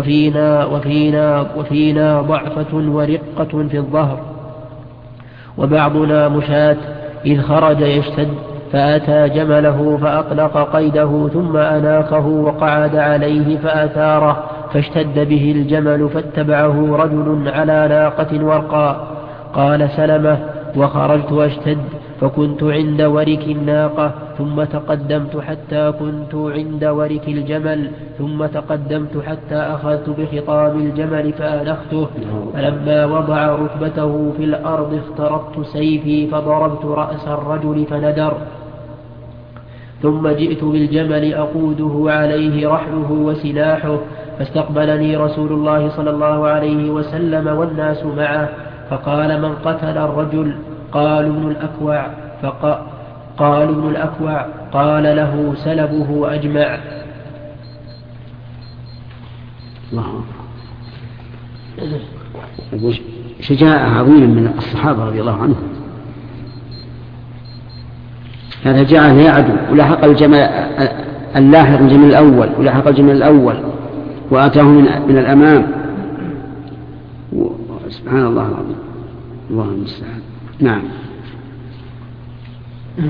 وفينا ضعفة ورقة في الظهر، وبعضنا مشاة، إذ خرج يشتد، فأتى جمله فأطلق قيده، ثم أناخه وقعد عليه فأثاره، فاشتد به الجمل، فاتبعه رجل على ناقة ورقاء. قال سلمة: وخرجت أشتد، فكنت عند ورك الناقة، ثم تقدمت حتى كنت عند ورك الجمل، ثم تقدمت حتى أخذت بخطام الجمل فأنخته، فلما وضع ركبته في الأرض اخترقت سيفي فضربت رأس الرجل فندر، ثم جئت بالجمل أقوده عليه رحله وسلاحه، فاستقبلني رسول الله صلى الله عليه وسلم والناس معه، فقال: من قتل الرجل؟ قالوا: ابن الأكوع. قال: له سلبه أجمع. شجاعة عظيمة من الصحابة رضي الله عنهم. هذا جاء يعدو ولحق اللاحق الجمل الأول، ولحق الجمل الأول وأتاه من الأمام. سبحان الله العظيم، الله المستعان. نعم. من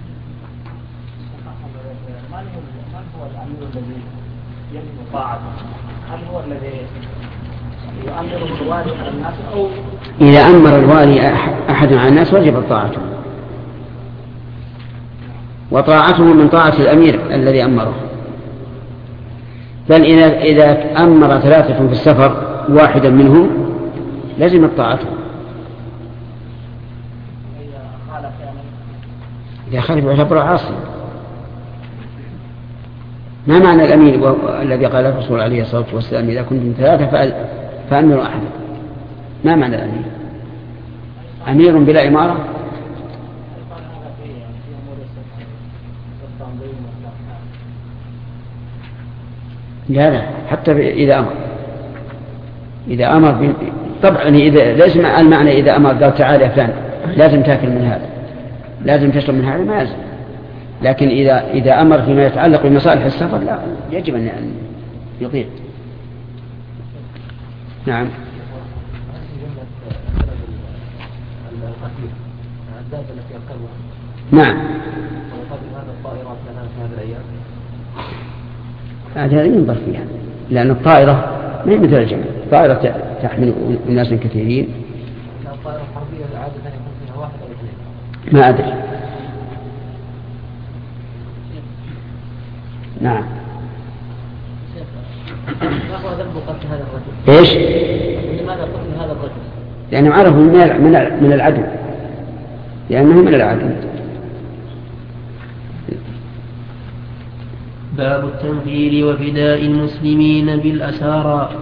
هو الأمير الذي يجب طاعته؟ هل هو الذي يؤمر الوالي على الناس، أو إذا أمر الوالي أحد على الناس وجب طاعته، وطاعته من طاعة الأمير الذي أمره. بل إذا أمر ثلاثة في السفر واحدا منهم لزمت طاعته. إذا خالف يعتبر عاصي. ما معنى الأمير الذي قال الرسول عليه الصلاة والسلام: إذا كنتم ثلاثة فأمروا أحدا؟ ما معنى الأمير؟ أمير بلا إمارة؟ لا، حتى إذا أمر طبعا إذا ليس المعنى إذا أمر قال: تعال يا فلان لازم تأكل من هذا، لازم تشرب من هذا، ما يلزم. لكن إذا أمر فيما يتعلق بمصالح السفر لا، يجب أن يطيع. نعم. نعم. هذا ينظر فيها، لأن الطائرة ما هي مثل الجمل، الطائرة تحمل أناس كثيرين. الطائرة الحربية عادة يكون فيها واحد أو اثنين. ما أدري. نعم. ما هو ذنب قتل هذا الرجل؟ إيش؟ لماذا قتل هذا الرجل؟ لأنه عرفه من العدو، لأنه من العدو. باب التنفيذ وفداء المسلمين بالأسارى.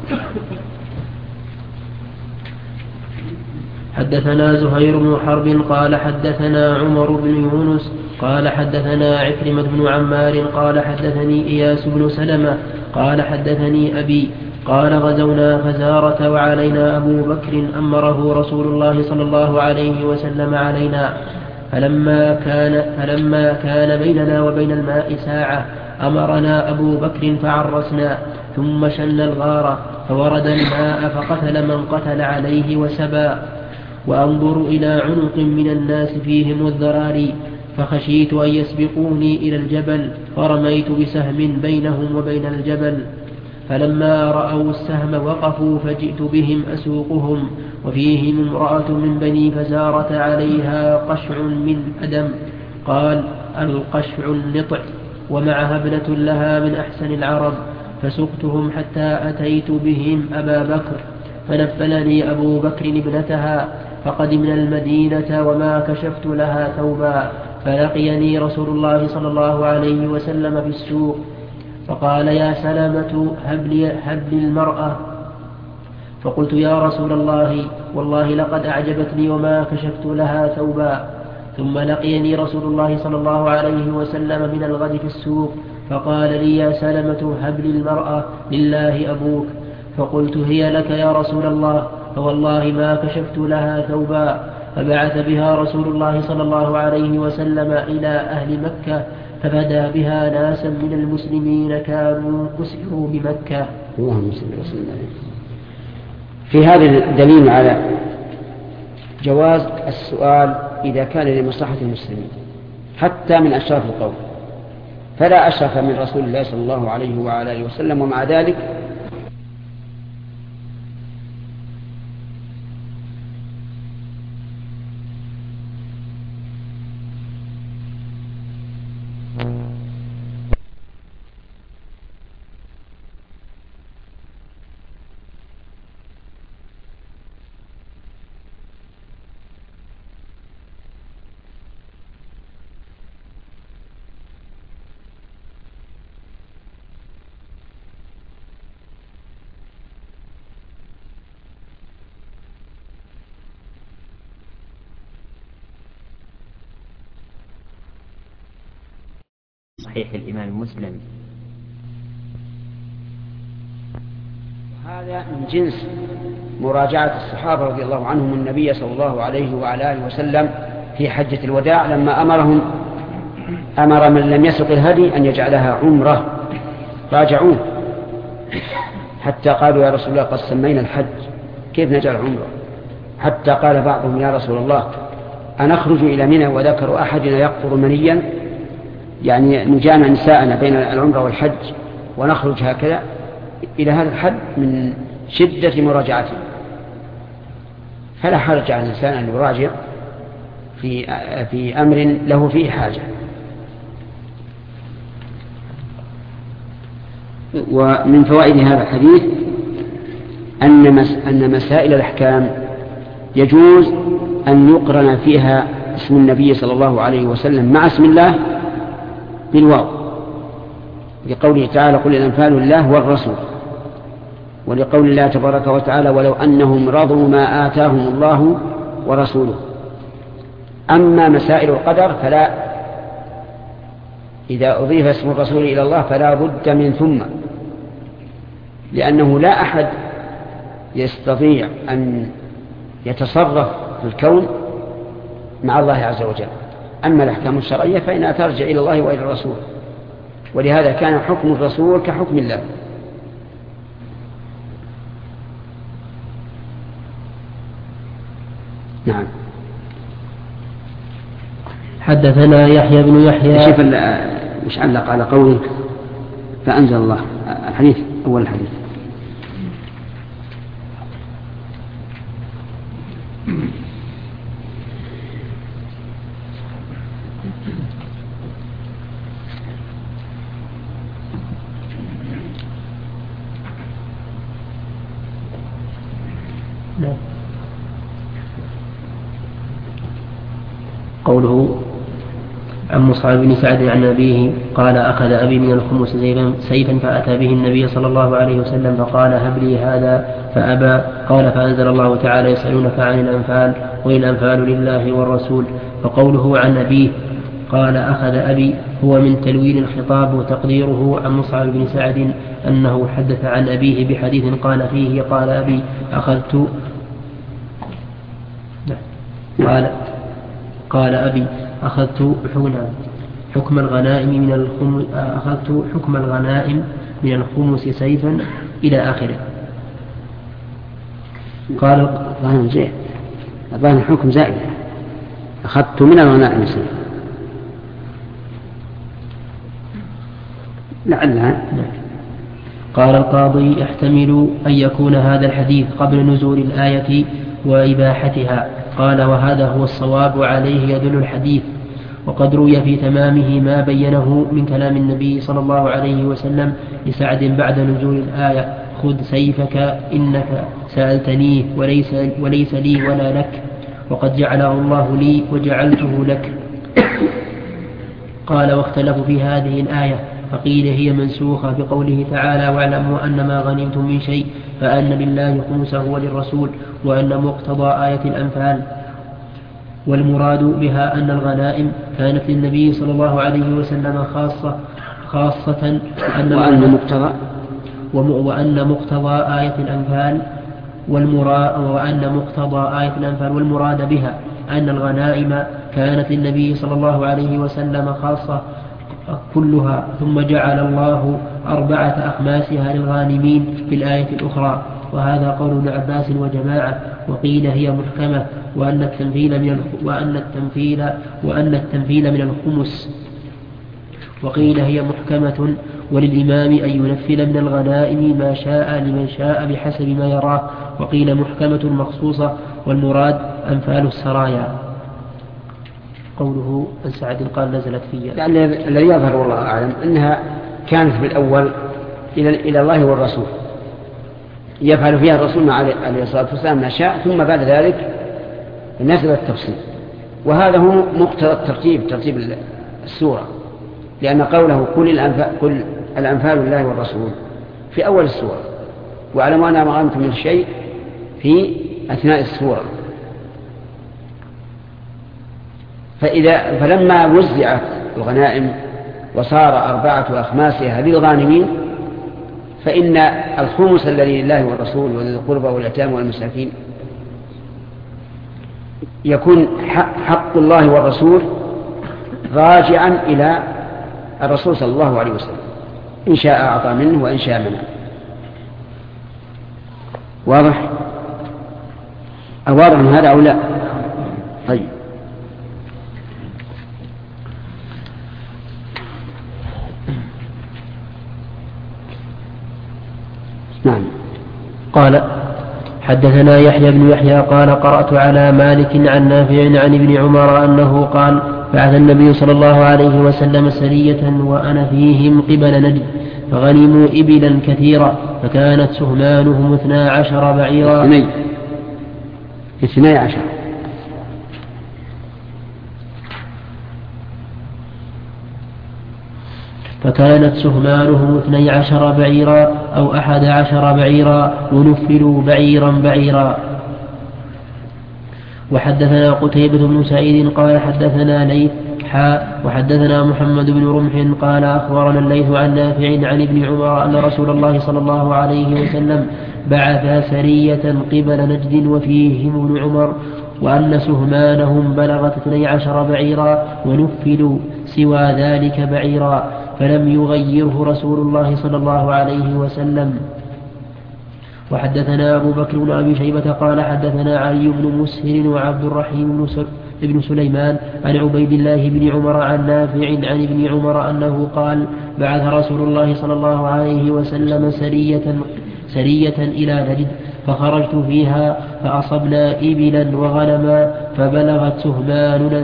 حدثنا زهير بن حرب قال حدثنا عمر بن يونس قال حدثنا عكرمة بن عمار قال حدثني إياس بن سلمة قال حدثني أبي قال: غزونا فزارة وعلينا أبو بكر أمره رسول الله صلى الله عليه وسلم علينا، فلما كان بيننا وبين الماء ساعة أمرنا أبو بكر فعرسنا، ثم شن الغارة فورد الماء فقتل من قتل عليه وسبى. وأنظر إلى عنق من الناس فيهم الذراري، فخشيت أن يسبقوني إلى الجبل، فرميت بسهم بينهم وبين الجبل، فلما رأوا السهم وقفوا، فجئت بهم أسوقهم، وفيهم امرأة من بني فزارة عليها قشع من أدم، قال القشع النطع، ومعها ابنة لها من أحسن العرب، فسقتهم حتى أتيت بهم أبا بكر، فنفلني أبو بكر ابنتها، فقدمنا المدينة وما كشفت لها ثوبا، فلقيني رسول الله صلى الله عليه وسلم في السوق، فقال يا سلامة هب لي المرأة، فقلت يا رسول الله والله لقد أعجبتني وما كشفت لها ثوبا. ثم لقيني رسول الله صلى الله عليه وسلم من الغد في السوق، فقال لي يا سلمة هب لي المرأة لله أبوك، فقلت هي لك يا رسول الله، فوالله ما كشفت لها ثوبا. فبعث بها رسول الله صلى الله عليه وسلم إلى أهل مكة، فبدا بها ناسا من المسلمين كانوا أسروا بمكة. اللهم صل وسلم عليه. في هذا الدليل على جواز السؤال إذا كان لمصلحة المسلمين حتى من أشراف القوم، فلا أشرف من رسول الله صلى الله عليه وعلى آله وسلم، ومع ذلك صحيح الإمام مسلم. هذا من جنس مراجعة الصحابة رضي الله عنهم النبي صلى الله عليه وعلى آله وسلم في حجة الوداع لما أمر من لم يسق الهدي أن يجعلها عمرة، راجعوه حتى قالوا يا رسول الله قد سمينا الحج كيف نجعل عمرة، حتى قال بعضهم يا رسول الله أنخرج إلى منى وذكر أحدنا يقطر منيا، يعني نجامع نساءنا بين العمرة والحج ونخرج هكذا إلى هذا الحد من شدة مراجعته. فلا حرج على الإنسان أن يراجع في أمر له فيه حاجة. ومن فوائد هذا الحديث أن مسائل الأحكام يجوز أن يقرن فيها اسم النبي صلى الله عليه وسلم مع اسم الله بالواو، لقوله تعالى قل الأنفال لله والرسول، ولقول الله تبارك وتعالى ولو أنهم رضوا ما آتاهم الله ورسوله. أما مسائل القدر فلا، إذا أضيف اسم الرسول إلى الله فلا بد من ثم، لأنه لا أحد يستطيع أن يتصرف في الكون مع الله عز وجل. أما الأحكام الشرعية فإنها ترجع إلى الله وإلى الرسول، ولهذا كان حكم الرسول كحكم الله. نعم. حدثنا يحيى بن يحيى. شوف مش علق على قولك فأنزل الله الحديث، أول الحديث. قوله عن مصعب بن سعد عن أبيه قال أخذ أبي من الخمس سيفا فأتى به النبي صلى الله عليه وسلم فقال هب لي هذا فأبى، قال فأنزل الله تعالى يسألونك عن الأنفال قل الأنفال لله والرسول. فقوله عن أبيه قال أخذ أبي هو من تلوين الخطاب، وتقديره عن مصعب بن سعد أنه حدث عن أبيه بحديث قال فيه قال أبي أخذت قال أبي أخذت حكم الغنائم من الخمس سيفا إلى آخره. قال زين الظاهر الحكم زائد، أخذت من الغنائم سنة لعلها. قال القاضي: يحتمل أن يكون هذا الحديث قبل نزول الآية وإباحتها. قال: وهذا هو الصواب وعليه يدل الحديث. وقد روي في تمامه ما بينه من كلام النبي صلى الله عليه وسلم لسعد بعد نزول الآية: خذ سيفك إنك سألتنيه وليس لي ولا لك، وقد جعله الله لي وجعلته لك. قال: واختلفوا في هذه الآية، فقيل هي منسوخة بقوله تعالى: واعلموا أن ما غنمتم من شيء فأن لله خمسه وللرسول، وأن مقتضى آية الأنفال. والمراد بها أن الغنائم كانت للنبي صلى الله عليه وسلم خاصة وأن مقتضى آية الأنفال والمراد بها أن الغنائم كانت للنبي صلى الله عليه وسلم خاصة كلها، ثم جعل الله 4 أخماسها للغانمين في الآية الأخرى. وهذا قول ابن عباس وجماعة. وقيل هي محكمة، وأن التنفيل من الخمس. وقيل هي محكمة، وللإمام أن ينفل من الغنائم ما شاء لمن شاء بحسب ما يراه. وقيل محكمة مخصوصة، والمراد أنفال السرايا. قوله عن سعد قال: نزلت فيها. يعني الذي يظهر والله أعلم أنها كانت بالأول إلى الله والرسول، يفعل فيها الرسول عليه الصلاة والسلام ما شاء، ثم بعد ذلك نزل التفصيل. وهذا هو مقتضى ترتيب السورة، لأن قوله كل الأنفال لله والرسول في أول السورة، واعلموا أن ما غنمتم من شيء في أثناء السورة. فلما وزعت الغنائم وصار 4 أخماسها للغانمين، فإن الخمس الذي لله والرسول وذي القربى واليتامى والمساكين يكون حق الله والرسول راجعا إلى الرسول صلى الله عليه وسلم، إن شاء أعطى منه وإن شاء منه. واضح من هذا أو لا؟ طيب. نعم. قال: حدثنا يحيى بن يحيى قال: قرأت على مالك عن نافع عن ابن عمر أنه قال: بعث النبي صلى الله عليه وسلم سرية وأنا فيهم قبل نجد، فغنموا إبلا كثيرة، فكانت سهمانهم 12 بعيرا. 12 فكانت سهمانهم 12 بعيرا أو 11 بعيرا، ونفلوا بعيرا بعيرا. وحدثنا قتيبة بن سعيد قال: حدثنا ليث وحدثنا محمد بن رمح قال: أخبرنا الليث عن نافع عن ابن عمر أن رسول الله صلى الله عليه وسلم بعث سرية قبل نجد وفيهم ابن عمر، وأن سهمانهم بلغت 12 بعيرا، ونفلوا سوى ذلك بعيرا، فلم يغيره رسول الله صلى الله عليه وسلم. وحدثنا أبو بكر بن أبي شيبة قال: حدثنا علي بن مسهر وعبد الرحيم بن سليمان عن عبيد الله بن عمر عن نافع عن ابن عمر أنه قال: بعث رسول الله صلى الله عليه وسلم سرية إلى نجد، فخرجت فيها فأصبنا إبلا وغنما، فبلغت سهماننا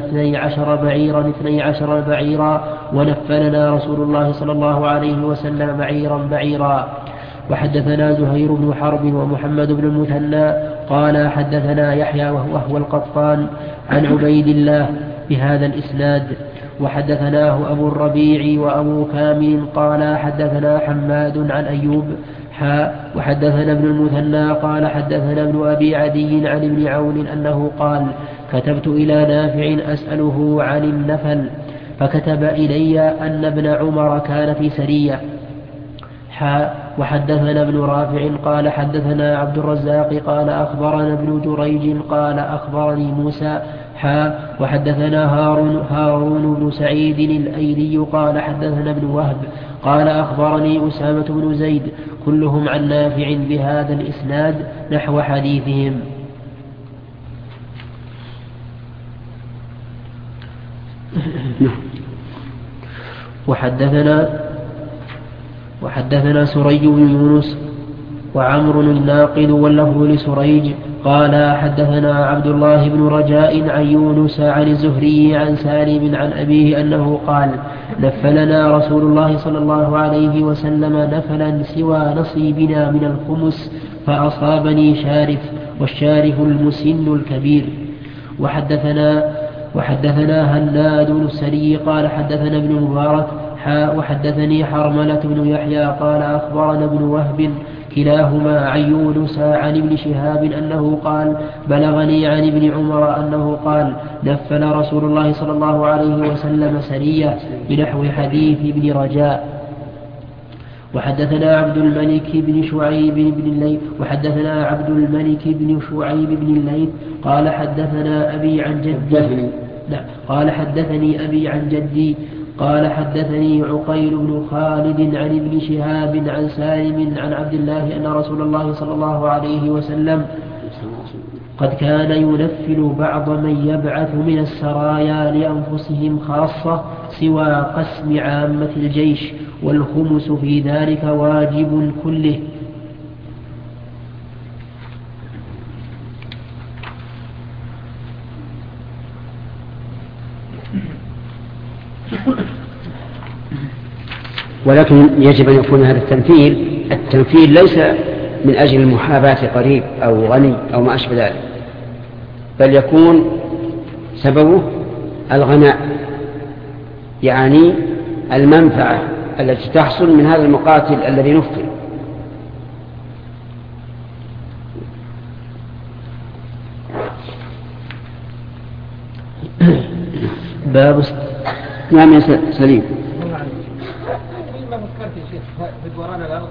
12 بعيرا، ونفلنا رسول الله صلى الله عليه وسلم بعيرا بعيرا. وحدثنا زهير بن حرب ومحمد بن المثنى قال: حدثنا يحيى وهو القطان عن عبيد الله بهذا الإسناد. وحدثناه أبو الربيع وأبو كامل قال: حدثنا حماد عن أيوب وحدثنا ابن المثنى قال: حدثنا ابن أبي عدي عن ابن عون أنه قال: كتبت إلى نافع أسأله عن النفل، فكتب إلي أن ابن عمر كان في سرية. وحدثنا ابن رافع قال: حدثنا عبد الرزاق قال: أخبرنا ابن جريج قال: أخبرني موسى وحدثنا هارون بن سعيد الأيلي قال: حدثنا ابن وهب قال: أخبرني أسامة بن زيد، كلهم عن نافع بهذا الإسناد نحو حديثهم. وحدثنا سري بن يونس وعمر الناقد واللفظ لسريج قال حدثنا عبد الله بن رجاء عن يونس عن الزهري عن سالم عن أبيه أنه قال نفلنا رسول الله صلى الله عليه وسلم نفلا سوى نصيبنا من الخمس فأصابني شارف والشارف المسن الكبير. وحدثنا هناد بن السري قال حدثنا ابن مبارك وحدثني حرملة بن يحيى قال أخبرنا ابن وهب كلاهما عن يونس عن ابن شهاب أنه قال بلغني عن ابن عمر أنه قال نفل رسول الله صلى الله عليه وسلم سرية بنحو حديث ابن رجاء. وحدثنا عبد الملك بن شعيب بن الليث قال حدثنا أبي عن جدي قال حدثني أبي عن جدي قال حدثني عقيل بن خالد عن ابن شهاب عن سالم عن عبد الله أن رسول الله صلى الله عليه وسلم قد كان ينفل بعض من يبعث من السرايا لأنفسهم خاصة سوى قسم عامة الجيش والخمس في ذلك واجب كله. ولكن يجب أن يكون هذا التنفيل ليس من أجل المحاباة قريب أو غني أو ما أشبه ذلك، بل يكون سببه الغناء، يعني المنفعة التي تحصل من هذا المقاتل الذي نفل. باب نعم يا سليم. ما فكرت يا شيخ في دوران الأرض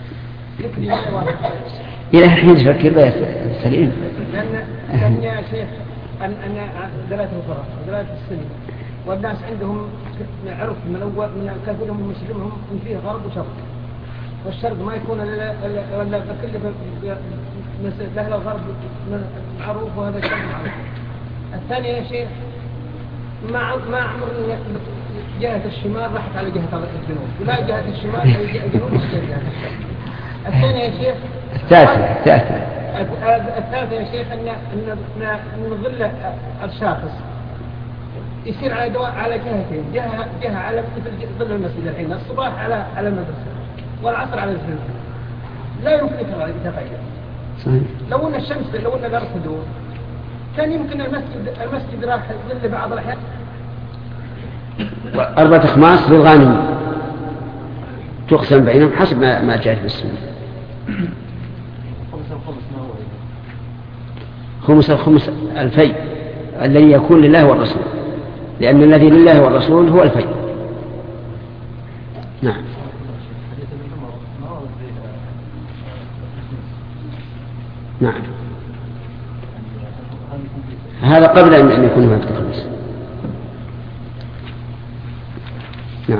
إلى الحين تفكر يا سليم. لأن يا شيخ أن دلالة القرى ودلالة السنة والناس عندهم عرف من كثيرهم مسلمهم من فيه غرب وشرق، والشرق ما يكون إلا بكل لأهل الغرب معروف، وهذا الشيء معروف. الثاني يا شيخ ما عمر جهة الشمال راحت على جهة الجنوب، ولا جهة الشمال على الجنوب ولا جهة الشمال. الثاني يا شيخ الثالث يا شيخ أن ظل الشاخص يصير على جهتين، جهة على مثل ظل المسجد الحين الصباح على المدرسة والعصر على الزمن، لا يمكن يتغير. صحيح. لو أن الشمس لو أن الأرض تدور كان يمكن المسجد راح ظل بعض الأحيان 4 أخماس للغانم تقسم بينهم حسب ما جاء في السنة. خمس الفيء الذي يكون لله والرسول، لأن الذي لله والرسول هو الفيء. نعم. نعم، هذا قبل أن يكون هناك تخليص. نعم.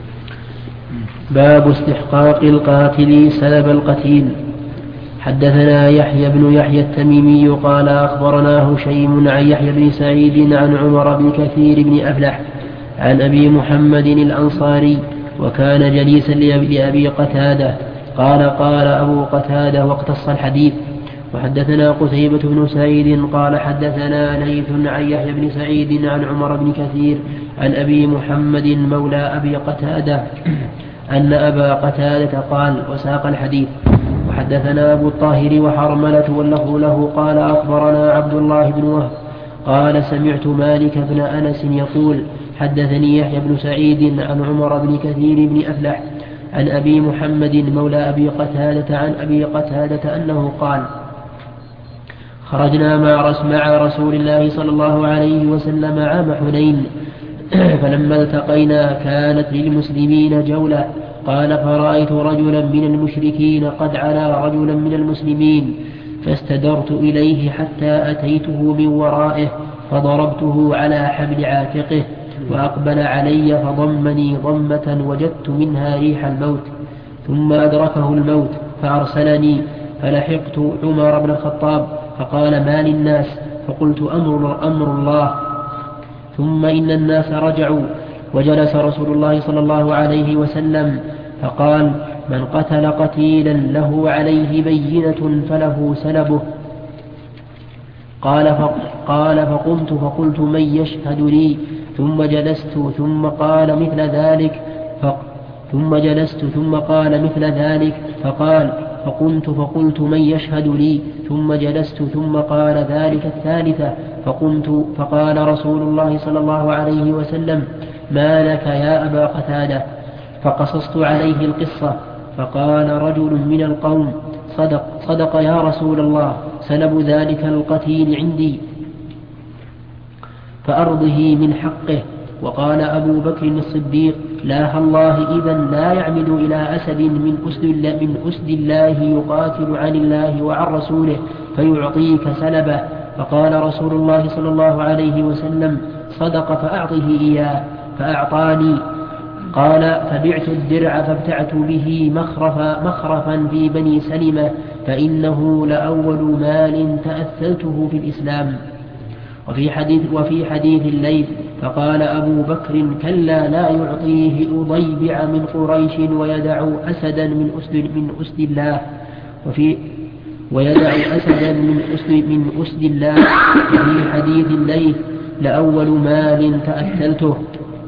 باب استحقاق القاتل سلب القتيل. حدثنا يحيى بن يحيى التميمي قال أخبرنا هشيم عن يحيى بن سعيد عن عمر بن كثير بن أفلح عن أبي محمد الأنصاري وكان جليسا لأبي قتادة قال أبو قتادة واقتص الحديث. وحدثنا قتيبة بن سعيد قال حدثنا ليث عن يحيى بن سعيد عن عمر بن كثير عن أبي محمد مولى أبي قتادة أن أبا قتادة قال وساق الحديث. وحدثنا أبو الطاهر وحرملة واللفظ له قال أخبرنا عبد الله بن وهب قال سمعت مالك بن أنس يقول حدثني يحيى بن سعيد عن عمر بن كثير بن أفلح عن أبي محمد مولى أبي قتادة عن أبي قتادة أنه قال خرجنا مع رسول الله صلى الله عليه وسلم عام حنين فلما التقينا كانت للمسلمين جولة قال فرأيت رجلا من المشركين قد علا رجلا من المسلمين فاستدرت إليه حتى أتيته من ورائه فضربته على حبل عاتقه وأقبل علي فضمني ضمة وجدت منها ريح الموت ثم أدركه الموت فأرسلني فلحقت عمر بن الخطاب فقال ما للناس فقلت أمر الله ثم إن الناس رجعوا، وجلس رسول الله صلى الله عليه وسلم فقال: من قتل قتيلا له عليه بينة فله سلبه. قال فقمت فقلت: من يشهد لي؟ ثم جلست ثم قال مثل ذلك فقال: فقمت فقلت: من يشهد لي؟ ثم جلست ثم قال ذلك الثالثة، فقمت فقال رسول الله صلى الله عليه وسلم: ما لك يا أبا قتادة؟ فقصصت عليه القصة، فقال رجل من القوم: صدق يا رسول الله، سلب ذلك القتيل عندي فأرضه من حقه. وقال أبو بكر الصديق: لا الله، إذا لا يعمد إلى أسد من أسد الله يقاتل عن الله وعن رسوله فيعطيك سلبه. فقال رسول الله صلى الله عليه وسلم: صدق فأعطه إياه، فأعطاني. قال: فبعت الدرع فابتعت به مخرفا في بني سلمة، فإنه لأول مال تأثلته في الإسلام. وفي حديث الليل: فقال أبو بكر: كلا، لا يعطيه أضيبع من قريش ويدع أسدا من أسد الله. من أسد الله. وفي حديث الليل: لأول مال تأثلته.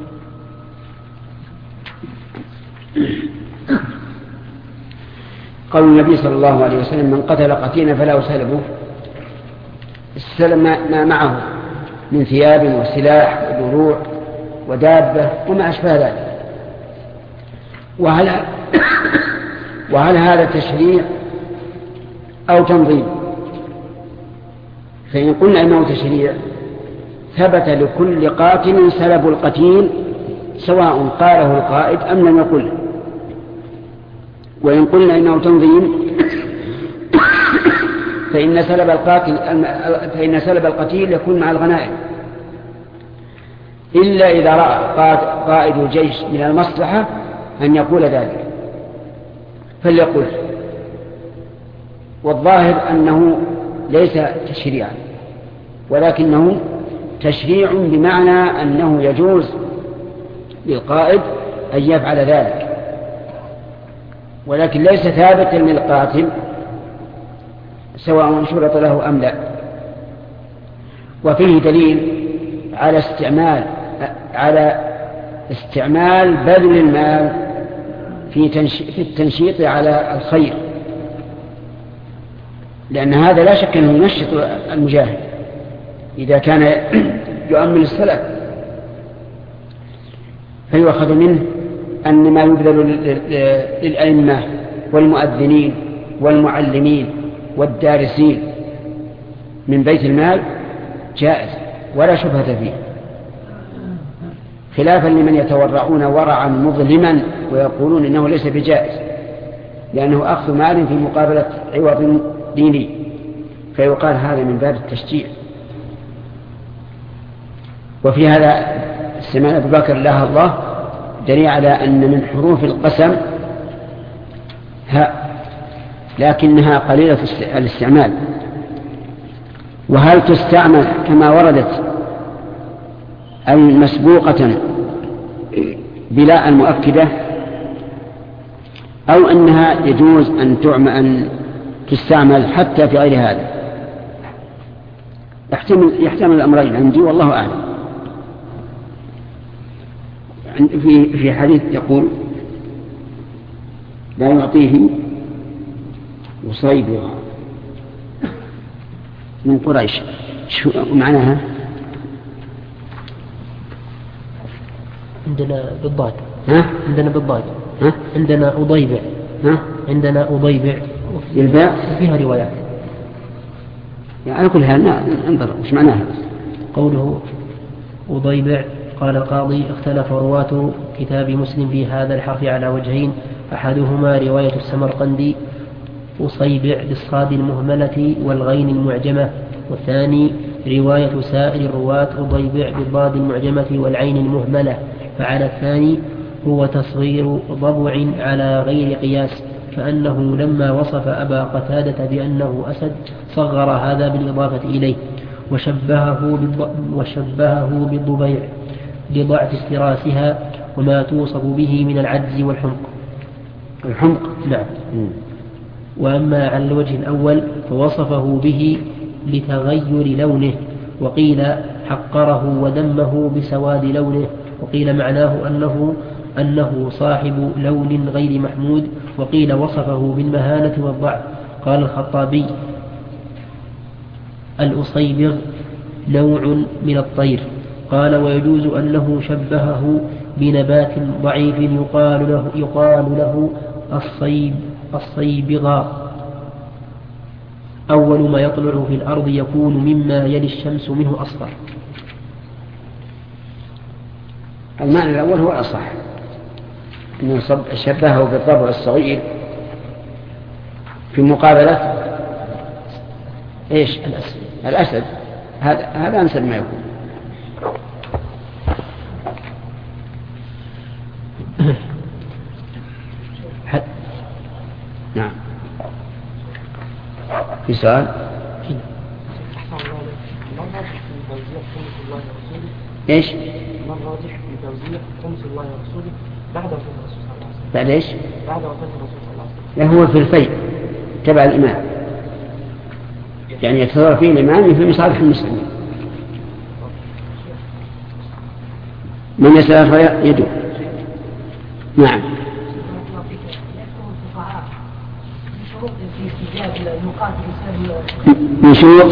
قول النبي صلى الله عليه وسلم: من قتل قتيلا فله سلبه، السلب ما معه من ثياب وسلاح ودروع ودابة وما أشبه ذلك. وهل هذا تشريع أو تنظيم؟ فإن قلنا إنه تشريع ثبت لكل قاتل سلب القتيل سواء قاله القائد أم لم يقله. وإن قلنا إنه تنظيم فإن سلب القتيل يكون مع الغنائم، إلا إذا رأى قائد الجيش من المصلحة أن يقول ذلك فليقل. والظاهر أنه ليس تشريعا، ولكنه تشريع بمعنى أنه يجوز للقائد أن يفعل ذلك، ولكن ليس ثابتا للقاتل سواء شرط له أم لا. وفيه دليل على استعمال بذل المال في التنشيط على الخير، لأن هذا لا شك أنه ينشط المجاهد إذا كان يؤمن السلف، فيؤخذ منه أن ما يبذل للأئمة والمؤذنين والمعلمين والدارسين من بيت المال جائز ولا شبهة فيه، خلافا لمن يتورعون ورعا مظلما ويقولون إنه ليس بجائز لأنه أخذ مال في مقابلة عوض ديني، فيقال هذا من باب التشجيع. وفي هذا سمعنا أبو بكر الله الله دليل على أن من حروف القسم هاء، لكنها قليلة الاستعمال. وهل تستعمل كما وردت أي مسبوقة بلا المؤكدة، أو أنها يجوز أن تستعمل حتى في غير هذا؟ يحتمل الأمرين عندي والله أعلم. في حديث يقول: لا يعطيه وصيبغ من قريش. شو معناها؟ عندنا بالضاد. عندنا بالضاد. عندنا أضيبع. عندنا أضيبع الباء فيها روايات. يعني على كل حال انظر وش معناها. قوله أضيبع، قال القاضي: اختلف رواة كتاب مسلم في هذا الحرف على وجهين، أحدهما رواية السمرقندي أصيبع بالصاد المهملة والغين المعجمة، والثاني رواية سائر الرواة أضيبع بالضاد المعجمة والعين المهملة. فعلى الثاني هو تصغير ضبع على غير قياس، فأنه لما وصف أبا قتادة بأنه أسد صغر هذا بالإضافة إليه. وشبهه بالضبيع لضعف افتراسها وما توصف به من العجز والحمق. الحمق؟ نعم. وأما على الوجه الأول فوصفه به لتغير لونه، وقيل حقره وذمه بسواد لونه، وقيل معناه أنه صاحب لون غير محمود، وقيل وصفه بالمهانة والضعف. قال الخطابي: الأصيبغ نوع من الطير. قال: ويجوز أنه شبهه بنبات ضعيف يقال له الصيبغاء. أول ما يطلع في الأرض يكون مما يلي الشمس منه أصفر. المعنى الأول هو الأصح، أنه شبهه بالضبع الصغير في مقابلة إيش؟ الأسد. هذا أنسب ما يكون. نعم. في سؤال؟ ايش؟ ما الراجح في توزيع خمس الله ورسوله بعد وفاة الرسول صلى الله عليه وسلم؟ بعد ايش؟ بعد وفاة الرسول صلى الله عليه وسلم. هو في الفيء تبع الإمام، يعني يتصرف فيه الإمام في مصالح المسلمين. من يسأل يده. نعم. من شروط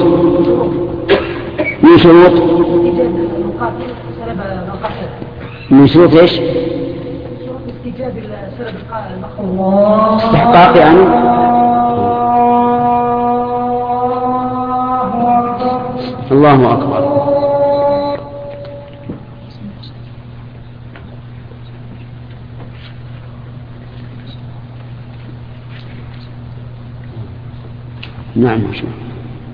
من شروط ايش؟ شروط استيجاب سلب المقتول. استحقاق يعني. الله أكبر. نعم ما شاء الله.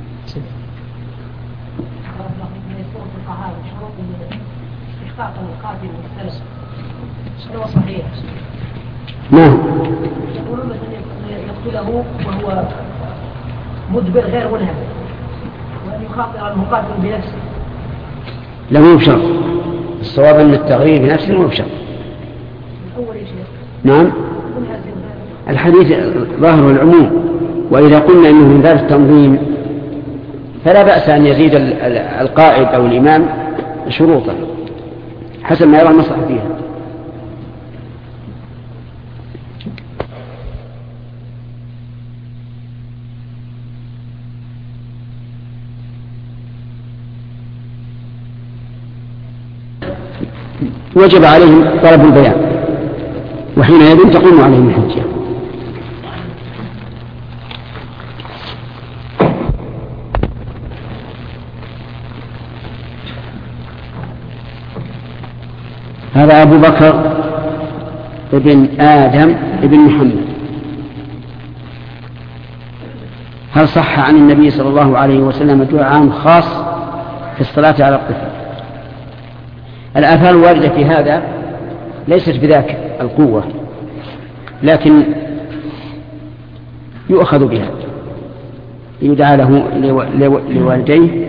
إحقاق القاتل والسلب هو صحيح. نعم. يقولون مثلا يقتله وهو مدبر غير منهب، وأن يخاطر المقاتل بنفسه. لا مو بشرط. الصواب أن التغيير بنفسه مو بشرط. الأول يا شيخ. نعم. الحديث ظاهر العموم، وإذا قلنا إنه من ذات التنظيم فلا بأس أن يزيد القائد أو الإمام شروطا حسب ما يرى المصلحة فيها. وجب عليهم طلب البيان، وحينئذ تقوم عليهم الحجة. هذا أبو بكر ابن آدم ابن محمد. هل صح عن النبي صلى الله عليه وسلم دعاء خاص في الصلاة على الطفل؟ الآثار الواردة في هذا ليست بذاك القوة، لكن يؤخذ بها. يدعى له لوالديه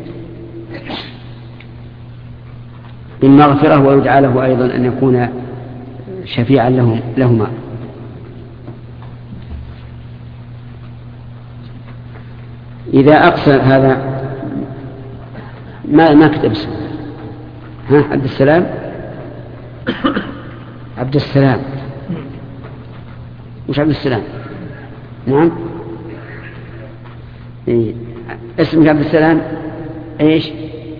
بالمغفرة، ويدعى له أيضا أن يكون شفيعا لهما. إذا أقصى هذا ما كتب اسمه. عبد السلام. عبد السلام مش عبد السلام. نعم. إيه. اسمك عبد السلام ايش؟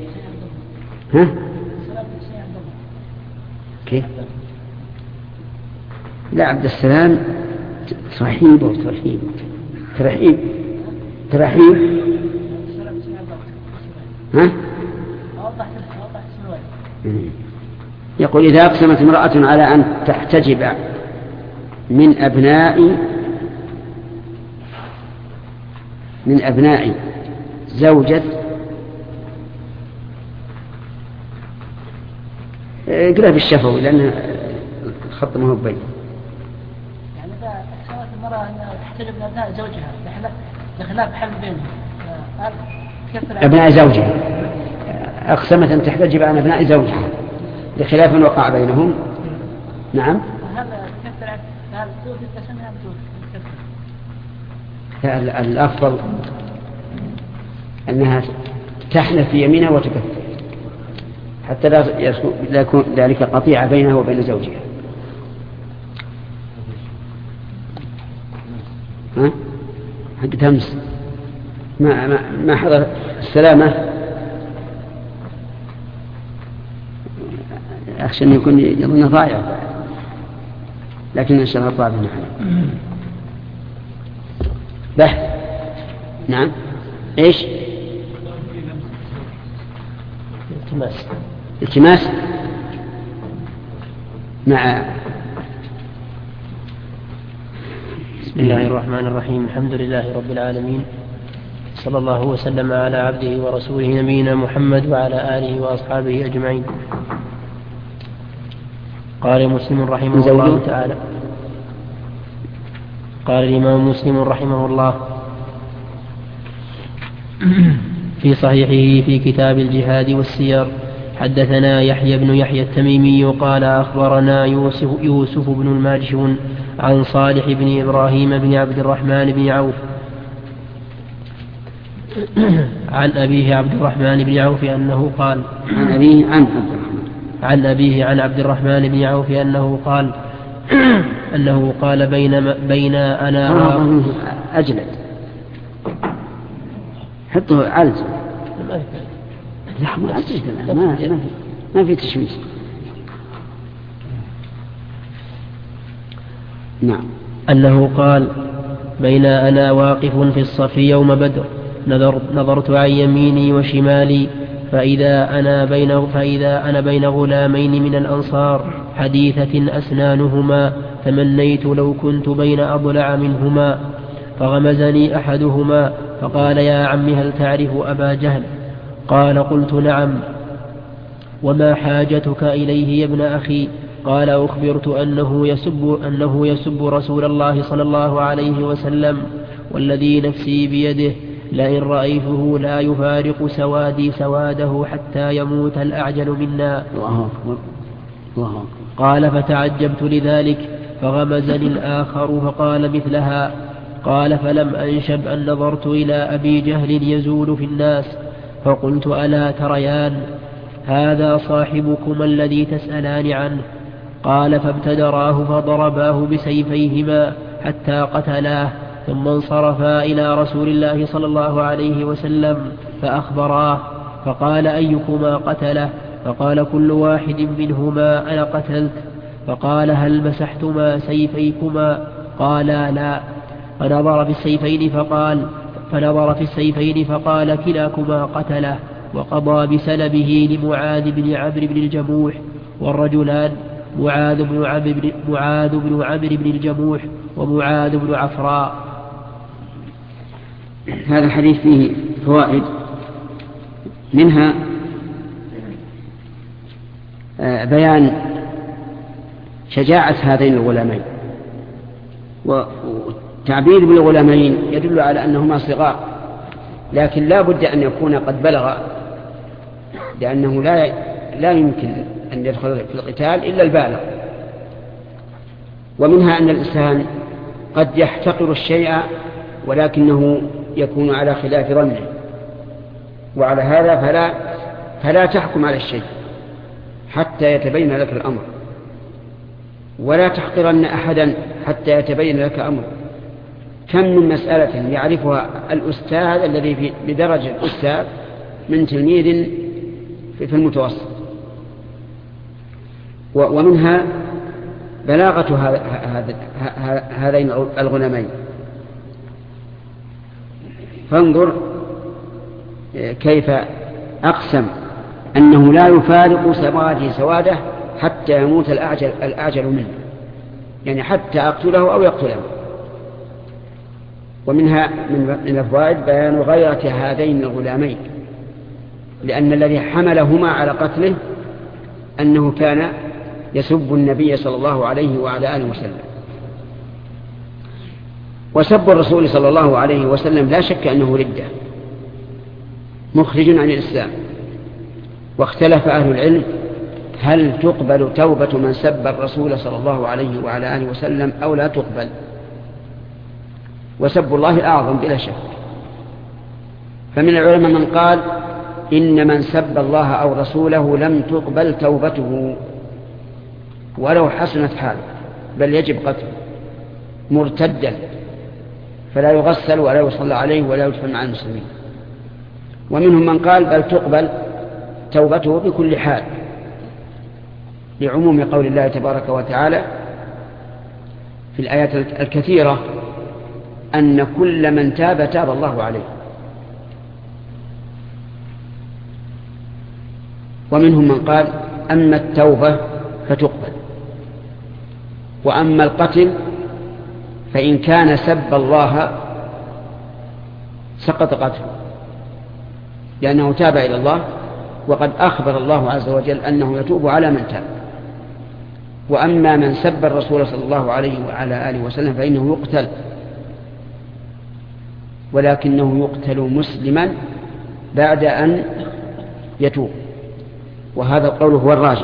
كيف؟ لا، عبد السلام ترحيب وترحيب ترحيب ترحيب. يقول إذا أقسمت امرأة على أن تحتجب من أبناء زوجة، اقرأ بالشفوي لأن الخط ما هو بين. يعني إذا أقسمت المرأة أن تحتجب من أبناء زوجها بخلاف حل بينهم، أبناء زوجها، أقسمت أن تحتجب عن أبناء زوجها لخلاف وقع بينهم. نعم. الأفضل أنها تحنث في يمينها وتكفر حتى لا يكون ذلك قطيعة بينها وبين زوجها. حق تمس ما حضر السلامة، أخشى أن يكون يظن ضائع، لكن إن شاء الله طابع نحن بحث. نعم. إيش؟ التماس مع. بسم الله الرحمن الرحيم. الحمد لله رب العالمين، صلى الله وسلم على عبده ورسوله نبينا محمد وعلى آله وأصحابه أجمعين. قال مسلم رحمه الله تعالى، قال الإمام مسلم رحمه الله في صحيحه في كتاب الجهاد والسير: حدثنا يحيى بن يحيى التميمي قال أخبرنا يوسف بن الماجشون عن صالح بن إبراهيم بن عبد الرحمن بن عوف عن أبيه عبد الرحمن بن عوف أنه قال عن أبيه عن عبد الرحمن بن عوف أنه قال بين أنا أجلد حطه عالز ما في تشويش. نعم. أنه قال بين أنا واقف في الصف يوم بدر نظرت عن يميني وشمالي فإذا أنا بين غلامين من الأنصار حديثة أسنانهما تمنيت لو كنت بين أضلع منهما، فغمزني أحدهما فقال: يا عم هل تعرف أبا جهل؟ قال: قلت: نعم. وما حاجتك إليه يا ابن أخي؟ قال: أخبرت أنه يسب رسول الله صلى الله عليه وسلم، والذي نفسي بيده لئن رأيته لا يفارق سوادي سواده حتى يموت الأعجل منا. قال: فتعجبت لذلك، فغمزني الآخر فقال مثلها. قال: فلم أنشب أن نظرت إلى أبي جهل يزول في الناس، فقلت: ألا تريان هذا صاحبكما الذي تسألان عنه؟ قال: فابتدراه فضرباه بسيفيهما حتى قتلاه، ثم انصرفا إلى رسول الله صلى الله عليه وسلم فأخبراه، فقال: أيكما قتله؟ فقال: كل واحد منهما أنا قتلت. فقال: هل مسحتما سيفيكما؟ قالا: لا. فنظر في السيفين فقال: كلاكما قتله، وقضى بسلبه لمعاذ بن عمرو بن الجموح، والرجلان معاذ بن عمرو بن الجموح ومعاذ بن عفراء. هذا الحديث فيه فوائد، منها بيان شجاعة هذين الغلامين، والتعبير بالغلامين يدل على أنهما صغار، لكن لا بد أن يكون قد بلغ، لأنه لا يمكن أن يدخل في القتال إلا البالغ. ومنها أن الإنسان قد يحتقر الشيء ولكنه يكون على خلاف ظنه، وعلى هذا فلا تحكم على الشيء حتى يتبين لك الأمر، ولا تحقرن أحدا حتى يتبين لك أمر. كم من مسألة يعرفها الأستاذ الذي بدرجة الأستاذ من تلميذ في المتوسط. ومنها بلاغة هذين الغلامين. فانظر كيف أقسم أنه لا يفارق سواده حتى يموت الأعجل منه، يعني حتى أقتله أو يقتله. ومنها من الفوائد بيان غيرة هذين الغلامين، لأن الذي حملهما على قتله أنه كان يسب النبي صلى الله عليه وعلى آله وسلم. وسب الرسول صلى الله عليه وسلم لا شك أنه ردة، مخرج عن الإسلام. واختلف أهل العلم هل تقبل توبة من سب الرسول صلى الله عليه وعلى آله وسلم أو لا تقبل. وسب الله أعظم بلا شك، فمن العلماء من قال إن من سب الله أو رسوله لم تقبل توبته ولو حسنت حاله، بل يجب قتله مرتدا، فلا يغسل ولا يصلى عليه ولا يدفن مع المسلمين. ومنهم من قال بل تقبل توبته بكل حال، لعموم قول الله تبارك وتعالى في الآيات الكثيرة أن كل من تاب تاب الله عليه. ومنهم من قال أما التوبة فتقبل، وأما القتل فإن كان سب الله سقط قتله، لأنه تاب إلى الله، وقد أخبر الله عز وجل أنه يتوب على من تاب. وأما من سب الرسول صلى الله عليه وعلى آله وسلم فإنه يقتل، ولكنه يقتل مسلما بعد أن يتوب، وهذا القول هو الراجح.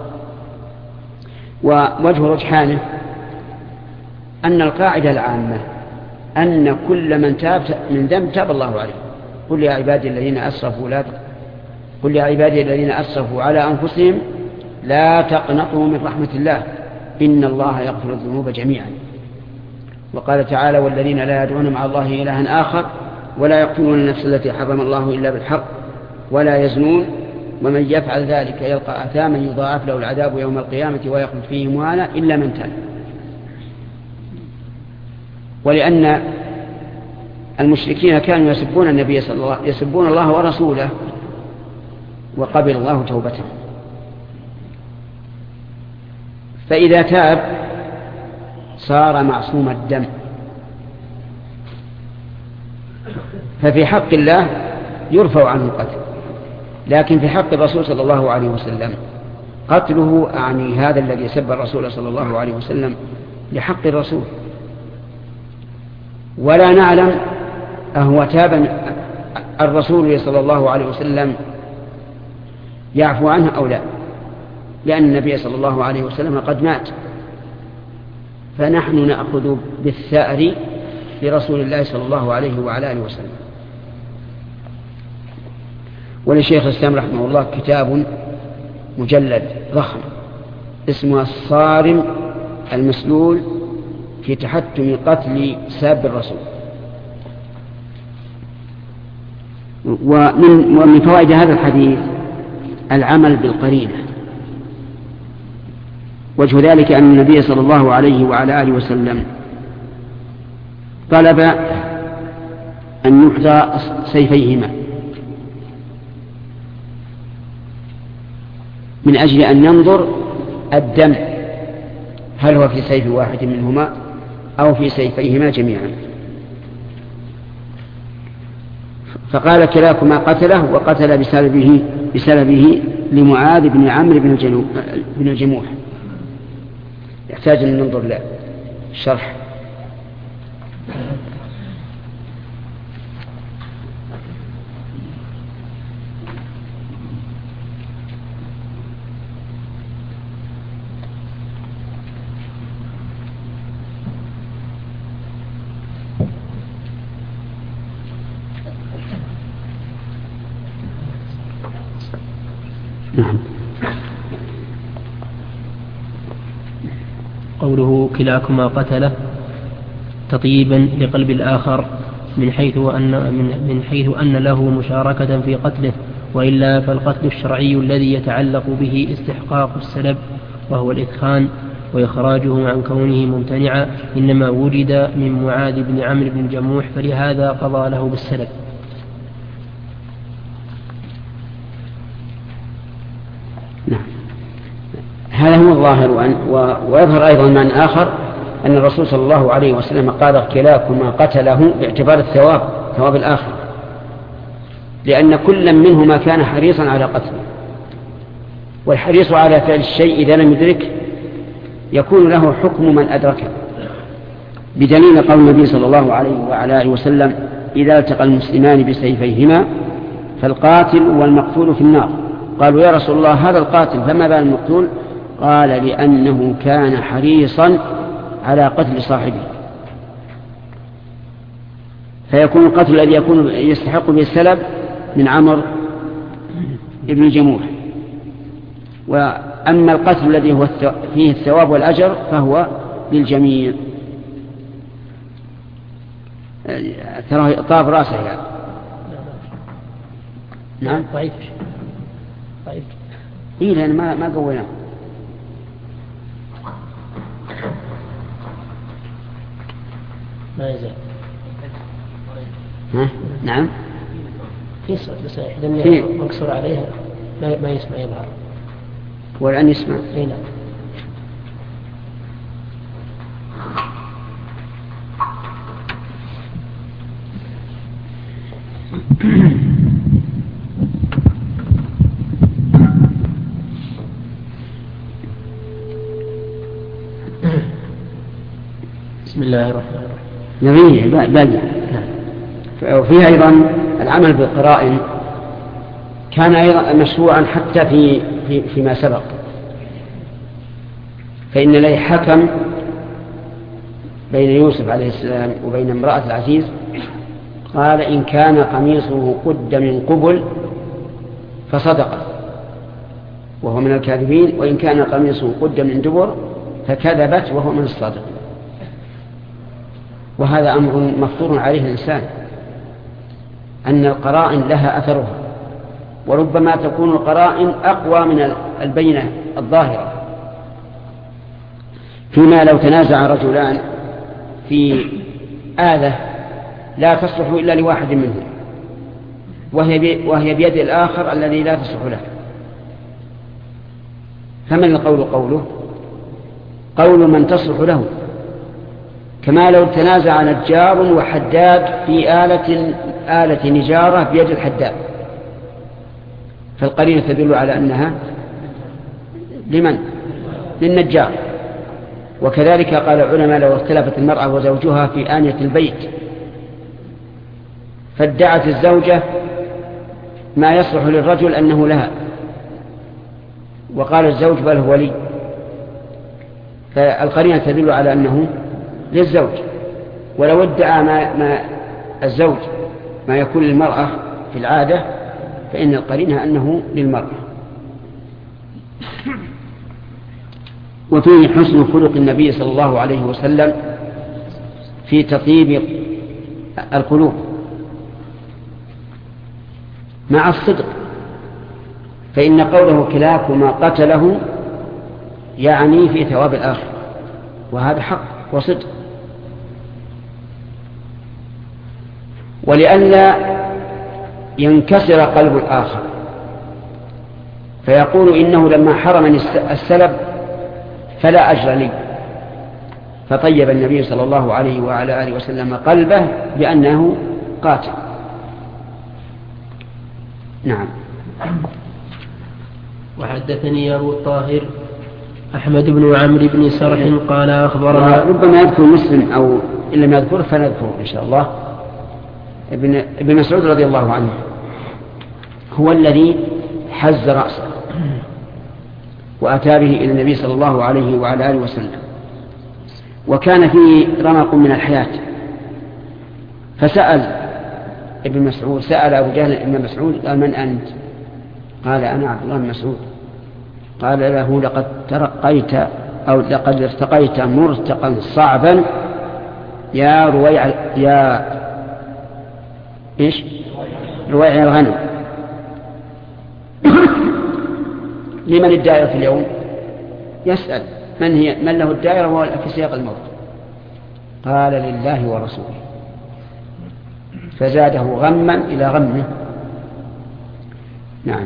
ووجه رجحانه أن القاعدة العامة أن كل من تاب من ذنب تاب الله عليه. قل يا عبادي الذين أسرفوا على أنفسهم لا تقنطوا من رحمة الله إن الله يغفر الذنوب جميعا. وقال تعالى والذين لا يدعون مع الله إلها آخر ولا يقتلون النفس التي حرم الله إلا بالحق ولا يزنون ومن يفعل ذلك يلقى أثاما يضاعف له العذاب يوم القيامة ويخلد فيه مهانا إلا من تاب. ولأن المشركين كانوا يسبون النبي صلى الله عليه وسلم، يسبون الله ورسوله، وقبل الله توبتهم. فإذا تاب صار معصوم الدم، ففي حق الله يرفع عنه القتل، لكن في حق الرسول صلى الله عليه وسلم قتله أعني هذا الذي سب الرسول صلى الله عليه وسلم لحق الرسول. ولا نعلم أهو تاب الرسول صلى الله عليه وسلم يعفو عنه أو لا، لأن النبي صلى الله عليه وسلم قد مات، فنحن نأخذ بالثأر لرسول الله صلى الله عليه وعلى آله وسلم. ولشيخ الإسلام رحمه الله كتاب مجلد ضخم اسمه الصارم المسلول في تحتم قتل ساب الرسول. ومن فوائد هذا الحديث العمل بالقرينة. وجه ذلك أن النبي صلى الله عليه وعلى آله وسلم طلب أن يحذى سيفيهما من أجل أن ينظر الدم هل هو في سيف واحد منهما أو في سيفيهما جميعا. فقال كلاكما قتله، وقتل بسببه لمعاذ بن عمرو بن الجموح. يحتاج أن ننظر له الشرح. قوله كلاكما قتله تطيبا لقلب الآخر من حيث أن له مشاركة في قتله، وإلا فالقتل الشرعي الذي يتعلق به استحقاق السلب وهو الإثخان وإخراجه عن كونه ممتنعا إنما وجد من معاذ بن عمرو بن الجموح، فلهذا قضى له بالسلب. نعم، هذا هو الظاهر. ويظهر أيضا من آخر أن الرسول صلى الله عليه وسلم قال كلاكما قتله باعتبار الثواب، ثواب الآخر، لأن كل منهما كان حريصا على قتله، والحريص على فعل الشيء إذا لم يدرك يكون له حكم من أدركه، بدليل قول النبي صلى الله عليه وعلى آله وسلم إذا التقى المسلمان بسيفيهما فالقاتل والمقتول في النار. قالوا يا رسول الله هذا القاتل فما بال المقتول؟ قال لأنه كان حريصا على قتل صاحبه. فيكون القتل الذي يكون يستحق به السلب من عمرو بن الجموح، وأما القتل الذي هو فيه الثواب والأجر فهو للجميع. ترى طاب راسه يعني. نعم ضعيف. إيه لأن ما قويناه. ما يزال. نعم في صوت بس إذا مكسور عليها ما يسمع يظهر. والآن يسمع. أي نعم. بسم الله الرحمن الرحيم. نبيه باقي. وفيه أيضا العمل بالقرائن كان أيضا مشروعا حتى فيما سبق. فإن لي حكم بين يوسف عليه السلام وبين امرأة العزيز، قال إن كان قميصه قد من قبل فصدق وهو من الكاذبين، وإن كان قميصه قد من دبر فكذبت وهو من الصادقين. وهذا أمر مفطور عليه الإنسان، أن القرائن لها أثرها، وربما تكون القرائن أقوى من البينة الظاهرة. فيما لو تنازع رجلان في آلة لا تصلح إلا لواحد منهم وهي بيد الآخر الذي لا تصلح له، فمن القول قوله؟ قول من تصلح له. كما لو تنازع نجار وحداد في آلة نجارة بيد الحداد، فالقرينة تدل على أنها لمن؟ للنجار. وكذلك قال العلماء لو اختلفت المرأة وزوجها في آنية البيت فادعت الزوجة ما يصلح للرجل أنه لها، وقال الزوج بل هو لي، فالقرينة تدل على أنه للزوج. ولو ادعى ما الزوج ما يكون للمرأة في العادة فإن القرينة أنه للمرأة. وفيه حسن خلق النبي صلى الله عليه وسلم في تطيب القلوب مع الصدق، فإن قوله كلاكما قتله يعني في ثواب الآخر، وهذا حق وصدق. ولئلا ينكسر قلب الآخر فيقول إنه لما حرمني السلب فلا أجر لي، فطيب النبي صلى الله عليه وعلى آله وسلم قلبه بأنه قاتل. نعم. وحدثني أبو الطاهر أحمد بن عمرو بن سرح قال أخبرنا. ربما يذكر مسلم أو إن لم يذكر فنذكر إن شاء الله. ابن مسعود رضي الله عنه هو الذي حز رأسه وأتى به إلى النبي صلى الله عليه وعلى آله وسلم، وكان فيه رمق من الحياة، فسأل ابن مسعود، سأل أبو جهل ابن مسعود قال من أنت؟ قال أنا عبد الله بن مسعود. قال له لقد ترقيت أو لقد ارتقيت مرتقا صعبا يا رويع الغنم. لمن الدائرة في اليوم؟ يسأل من له الدائرة وهو في سياق الموت. قال لله ورسوله، فزاده غما إلى غمه. نعم.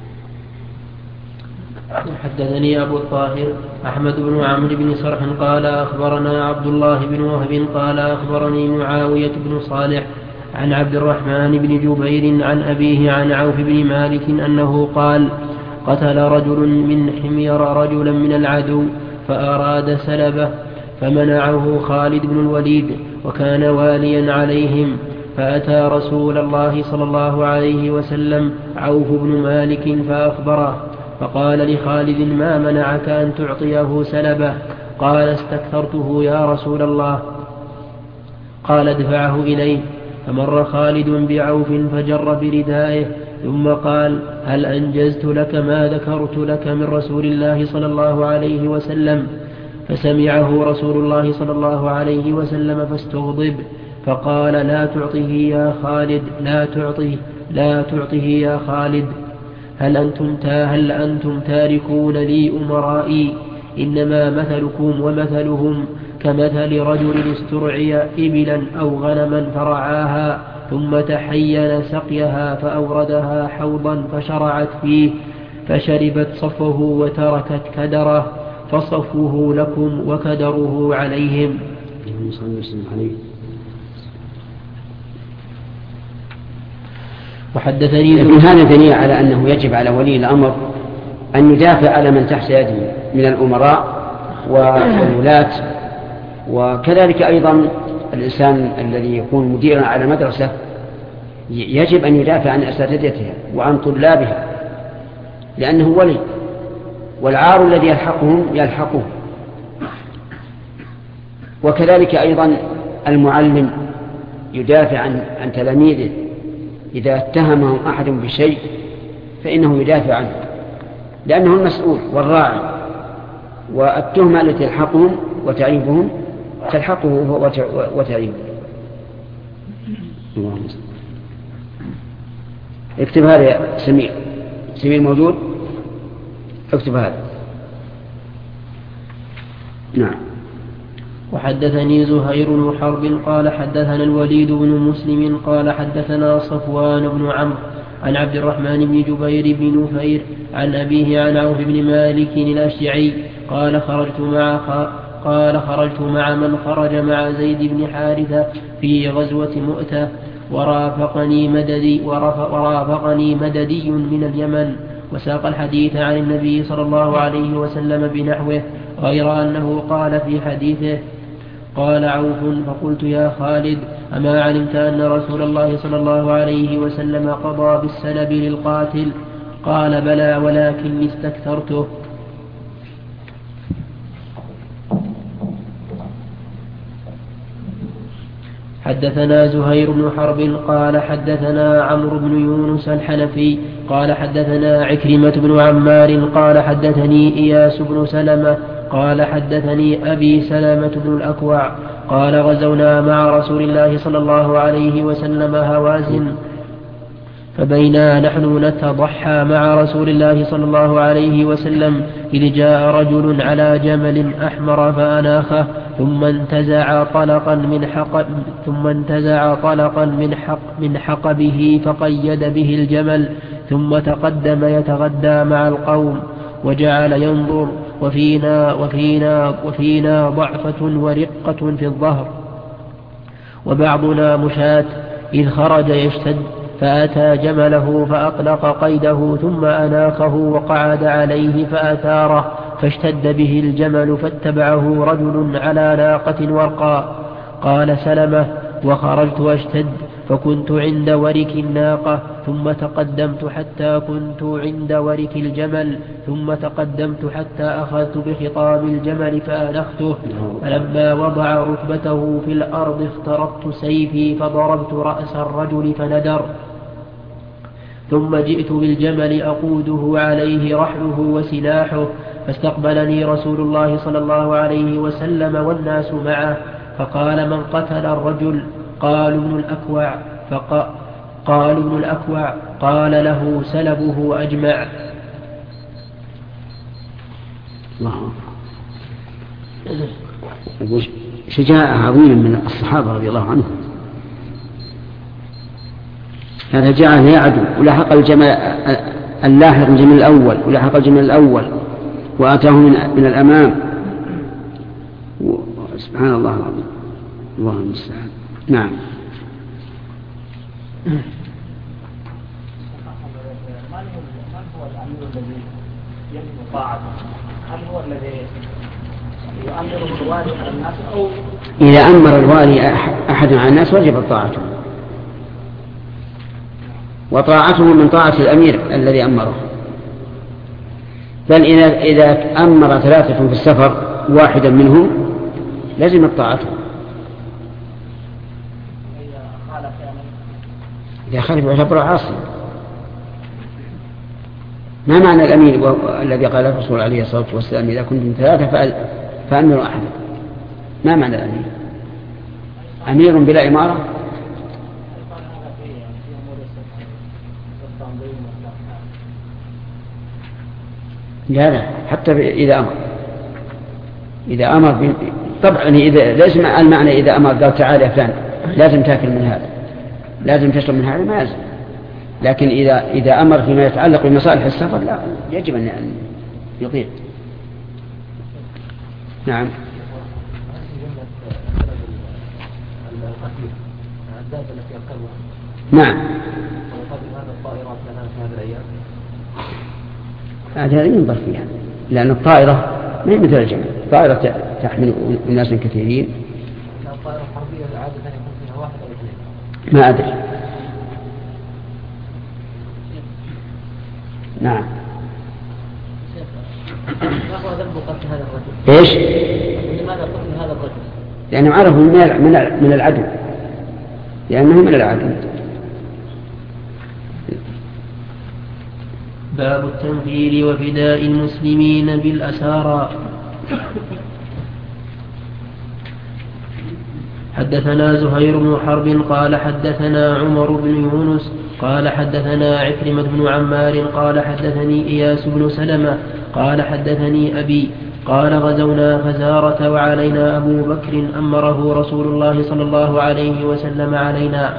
حدثني أبو الطاهر أحمد بن عمرو بن سرح قال أخبرنا عبد الله بن وهب قال أخبرني معاوية بن صالح عن عبد الرحمن بن جبير عن أبيه عن عوف بن مالك أنه قال قتل رجل من حمير رجلا من العدو فأراد سلبه فمنعه خالد بن الوليد وكان واليا عليهم، فأتى رسول الله صلى الله عليه وسلم عوف بن مالك فأخبره، فقال لخالد: ما منعك أن تعطيه سلبه؟ قال: استكثرته يا رسول الله. قال: ادفعه إليه. فمر خالد بعوف فجر بردائه، ثم قال: هل أنجزت لك ما ذكرت لك من رسول الله صلى الله عليه وسلم؟ فسمعه رسول الله صلى الله عليه وسلم فاستغضب، فقال: لا تعطه يا خالد، لا تعطه يا خالد. هل أنتم تاركون لي أمرائي؟ إنما مثلكم ومثلهم كمثل رجل استرعي إبلا أو غنما فرعاها، ثم تحين سقيها فأوردها حوضا فشرعت فيه، فشربت صفه وتركت كدره، فصفه لكم وكدره عليهم. وحدثني من هذا دليل على أنه يجب على ولي الأمر أن يدافع على من تحت يده من الأمراء والولاة، وكذلك أيضا الإنسان الذي يكون مديرا على مدرسة يجب أن يدافع عن أساتذتها وعن طلابها، لأنه ولي، والعار الذي يلحقهم يلحقه. وكذلك أيضا المعلم يدافع عن تلاميذه، إذا اتهمهم أحد بشيء فإنه يدافع عنه، لأنه المسؤول والراعي، والتهمة التي تلحقهم وتعيبهم تلحقه وتعيبه. اكتب هذا يا سمير موجود؟ اكتب هذا. نعم. وحدثني زهير بن حرب قال حدثنا الوليد بن مسلم قال حدثنا صفوان بن عمرو عن عبد الرحمن بن جبير بن نفير عن أبيه عن عوف بن مالك الأشجعي قال خرجت مع من خرج مع زيد بن حارثة في غزوة مؤتة، ورافقني مددي من اليمن، وساق الحديث عن النبي صلى الله عليه وسلم بنحوه، غير أنه قال في حديثه: قال عوف: فقلت يا خالد: أما علمت أن رسول الله صلى الله عليه وسلم قضى بالسلب للقاتل؟ قال: بلى، ولكني استكثرته. حدثنا زهير بن حرب قال حدثنا عمرو بن يونس الحنفي قال حدثنا عكرمة بن عمار قال حدثني إياس بن سلمة قال حدثني أبي سلمة بن الأكوع قال: غزونا مع رسول الله صلى الله عليه وسلم هوازن، فبينا نحن نتضحى مع رسول الله صلى الله عليه وسلم إذ جاء رجل على جمل أحمر فأناخه، ثم انتزع طلقا من حقبه فقيد به الجمل، ثم تقدم يتغدى مع القوم، وجعل ينظر، وفينا ضعفة ورقة في الظهر، وبعضنا مشاة، إذ خرج يشتد، فأتى جمله فأطلق قيده، ثم أناخه وقعد عليه فأثاره، فاشتد به الجمل، فاتبعه رجل على ناقة ورقاء. قال سلمة: وخرجت أشتد، فكنت عند ورك الناقة، ثم تقدمت حتى كنت عند ورك الجمل، ثم تقدمت حتى أخذت بخطام الجمل فأنخته، فلما وضع ركبته في الأرض اخترقت سيفي فضربت رأس الرجل فندر، ثم جئت بالجمل أقوده عليه رحله وسلاحه، فاستقبلني رسول الله صلى الله عليه وسلم والناس معه، فقال: من قتل الرجل؟ قالوا ابن الأكوع. قال: له سلبه أجمع. شجاعة عظيمة من الصحابة رضي الله عنهم. هذا جاء لا عدو، ولحق اللاحق الجمل الأول، ولحق الجمل الأول وآتاه من الأمام. سبحان الله العظيم، الله المستعان. نعم. من هو الأمير الذي يجب طاعته؟ هل هو الذي يؤمر الوالي على الناس، أو إذا أمر الوالي أحد على الناس وجب طاعته، وطاعته من طاعة الأمير الذي أمره. بل إذا أمر 3 في السفر واحدا منهم لزمت طاعته. إذا خالف يعتبر عاصي. ما معنى الأمير الذي قال الرسول عليه الصلاة والسلام إذا كنتم 3 فأمروا أحدا؟ ما معنى الأمير؟ أمير بلا إمارة؟ لا حتى إذا أمر طبعا إذا ليس المعنى إذا أمر قال تعالى يا فلان لازم تأكل من هذا لازم تشرب من هذا ما يلزم. لكن إذا أمر فيما يتعلق بمصالح السفر لا يجب أن يطيع. نعم. نعم. هذا ينظر فيها لأن الطائرة ما هي مثل الجمل. الطائرة تحمل أناس كثيرين. الطائرة الحربية عادة يكون فيها 1 أو 2. ما أدري. نعم. ما هو ذنب قتل هذا الرجل؟ إيش؟ لماذا قتل هذا الرجل؟ لأنه عرفه من العدو. لأنه من العدو. باب التنفير وفداء المسلمين بالأسارى. حدثنا زهير بن حرب قال حدثنا عمر بن يونس قال حدثنا عكرمة بن عمار قال حدثني إياس بن سلمة قال حدثني أبي قال غزونا فزارة وعلينا أبو بكر أمره رسول الله صلى الله عليه وسلم علينا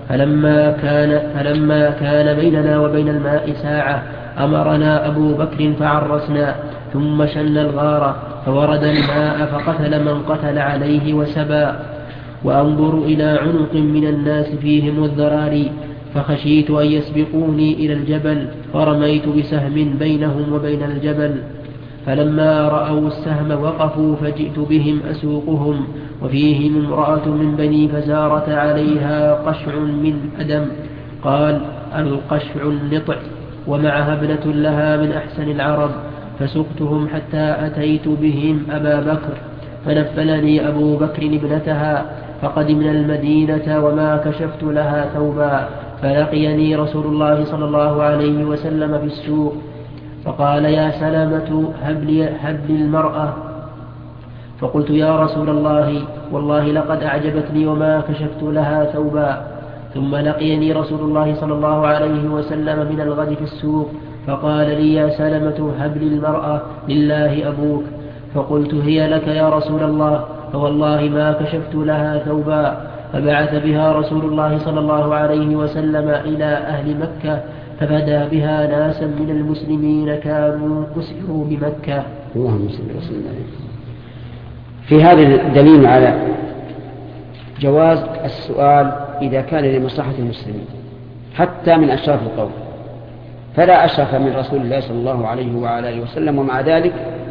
فلما كان بيننا وبين الماء ساعة أمرنا أبو بكر فعرسنا ثم شن الغار فورد الماء فقتل من قتل عليه وسبى وأنظر إلى عنق من الناس فيهم الذراري فخشيت أن يسبقوني إلى الجبل فرميت بسهم بينهم وبين الجبل فلما رأوا السهم وقفوا فجئت بهم أسوقهم وفيهم امرأة من بني فزارة عليها قشع من أدم قال القشع النطع ومعها ابنة لها من أحسن العرب فسقتهم حتى أتيت بهم أبا بكر فنفلني أبو بكر ابنتها فقدمنا المدينة وما كشفت لها ثوبا فلقيني رسول الله صلى الله عليه وسلم في السوق فقال يا سلامة هب لي المرأة فقلت يا رسول الله والله لقد أعجبتني وما كشفت لها ثوبا ثم لقيني رسول الله صلى الله عليه وسلم من الغد في السوق فقال لي يا سلمة هب لي المرأة لله أبوك فقلت هي لك يا رسول الله فوالله ما كشفت لها ثوبا فبعث بها رسول الله صلى الله عليه وسلم إلى أهل مكة ففدى بها ناسا من المسلمين كانوا أسروا بمكة. اللهم صل وسلم عليه. في هذا الدليل على جواز السؤال إذا كان لمصلحة المسلمين حتى من أشراف القوم، فلا أشرف من رسول الله صلى الله عليه وعلى آله وسلم ومع ذلك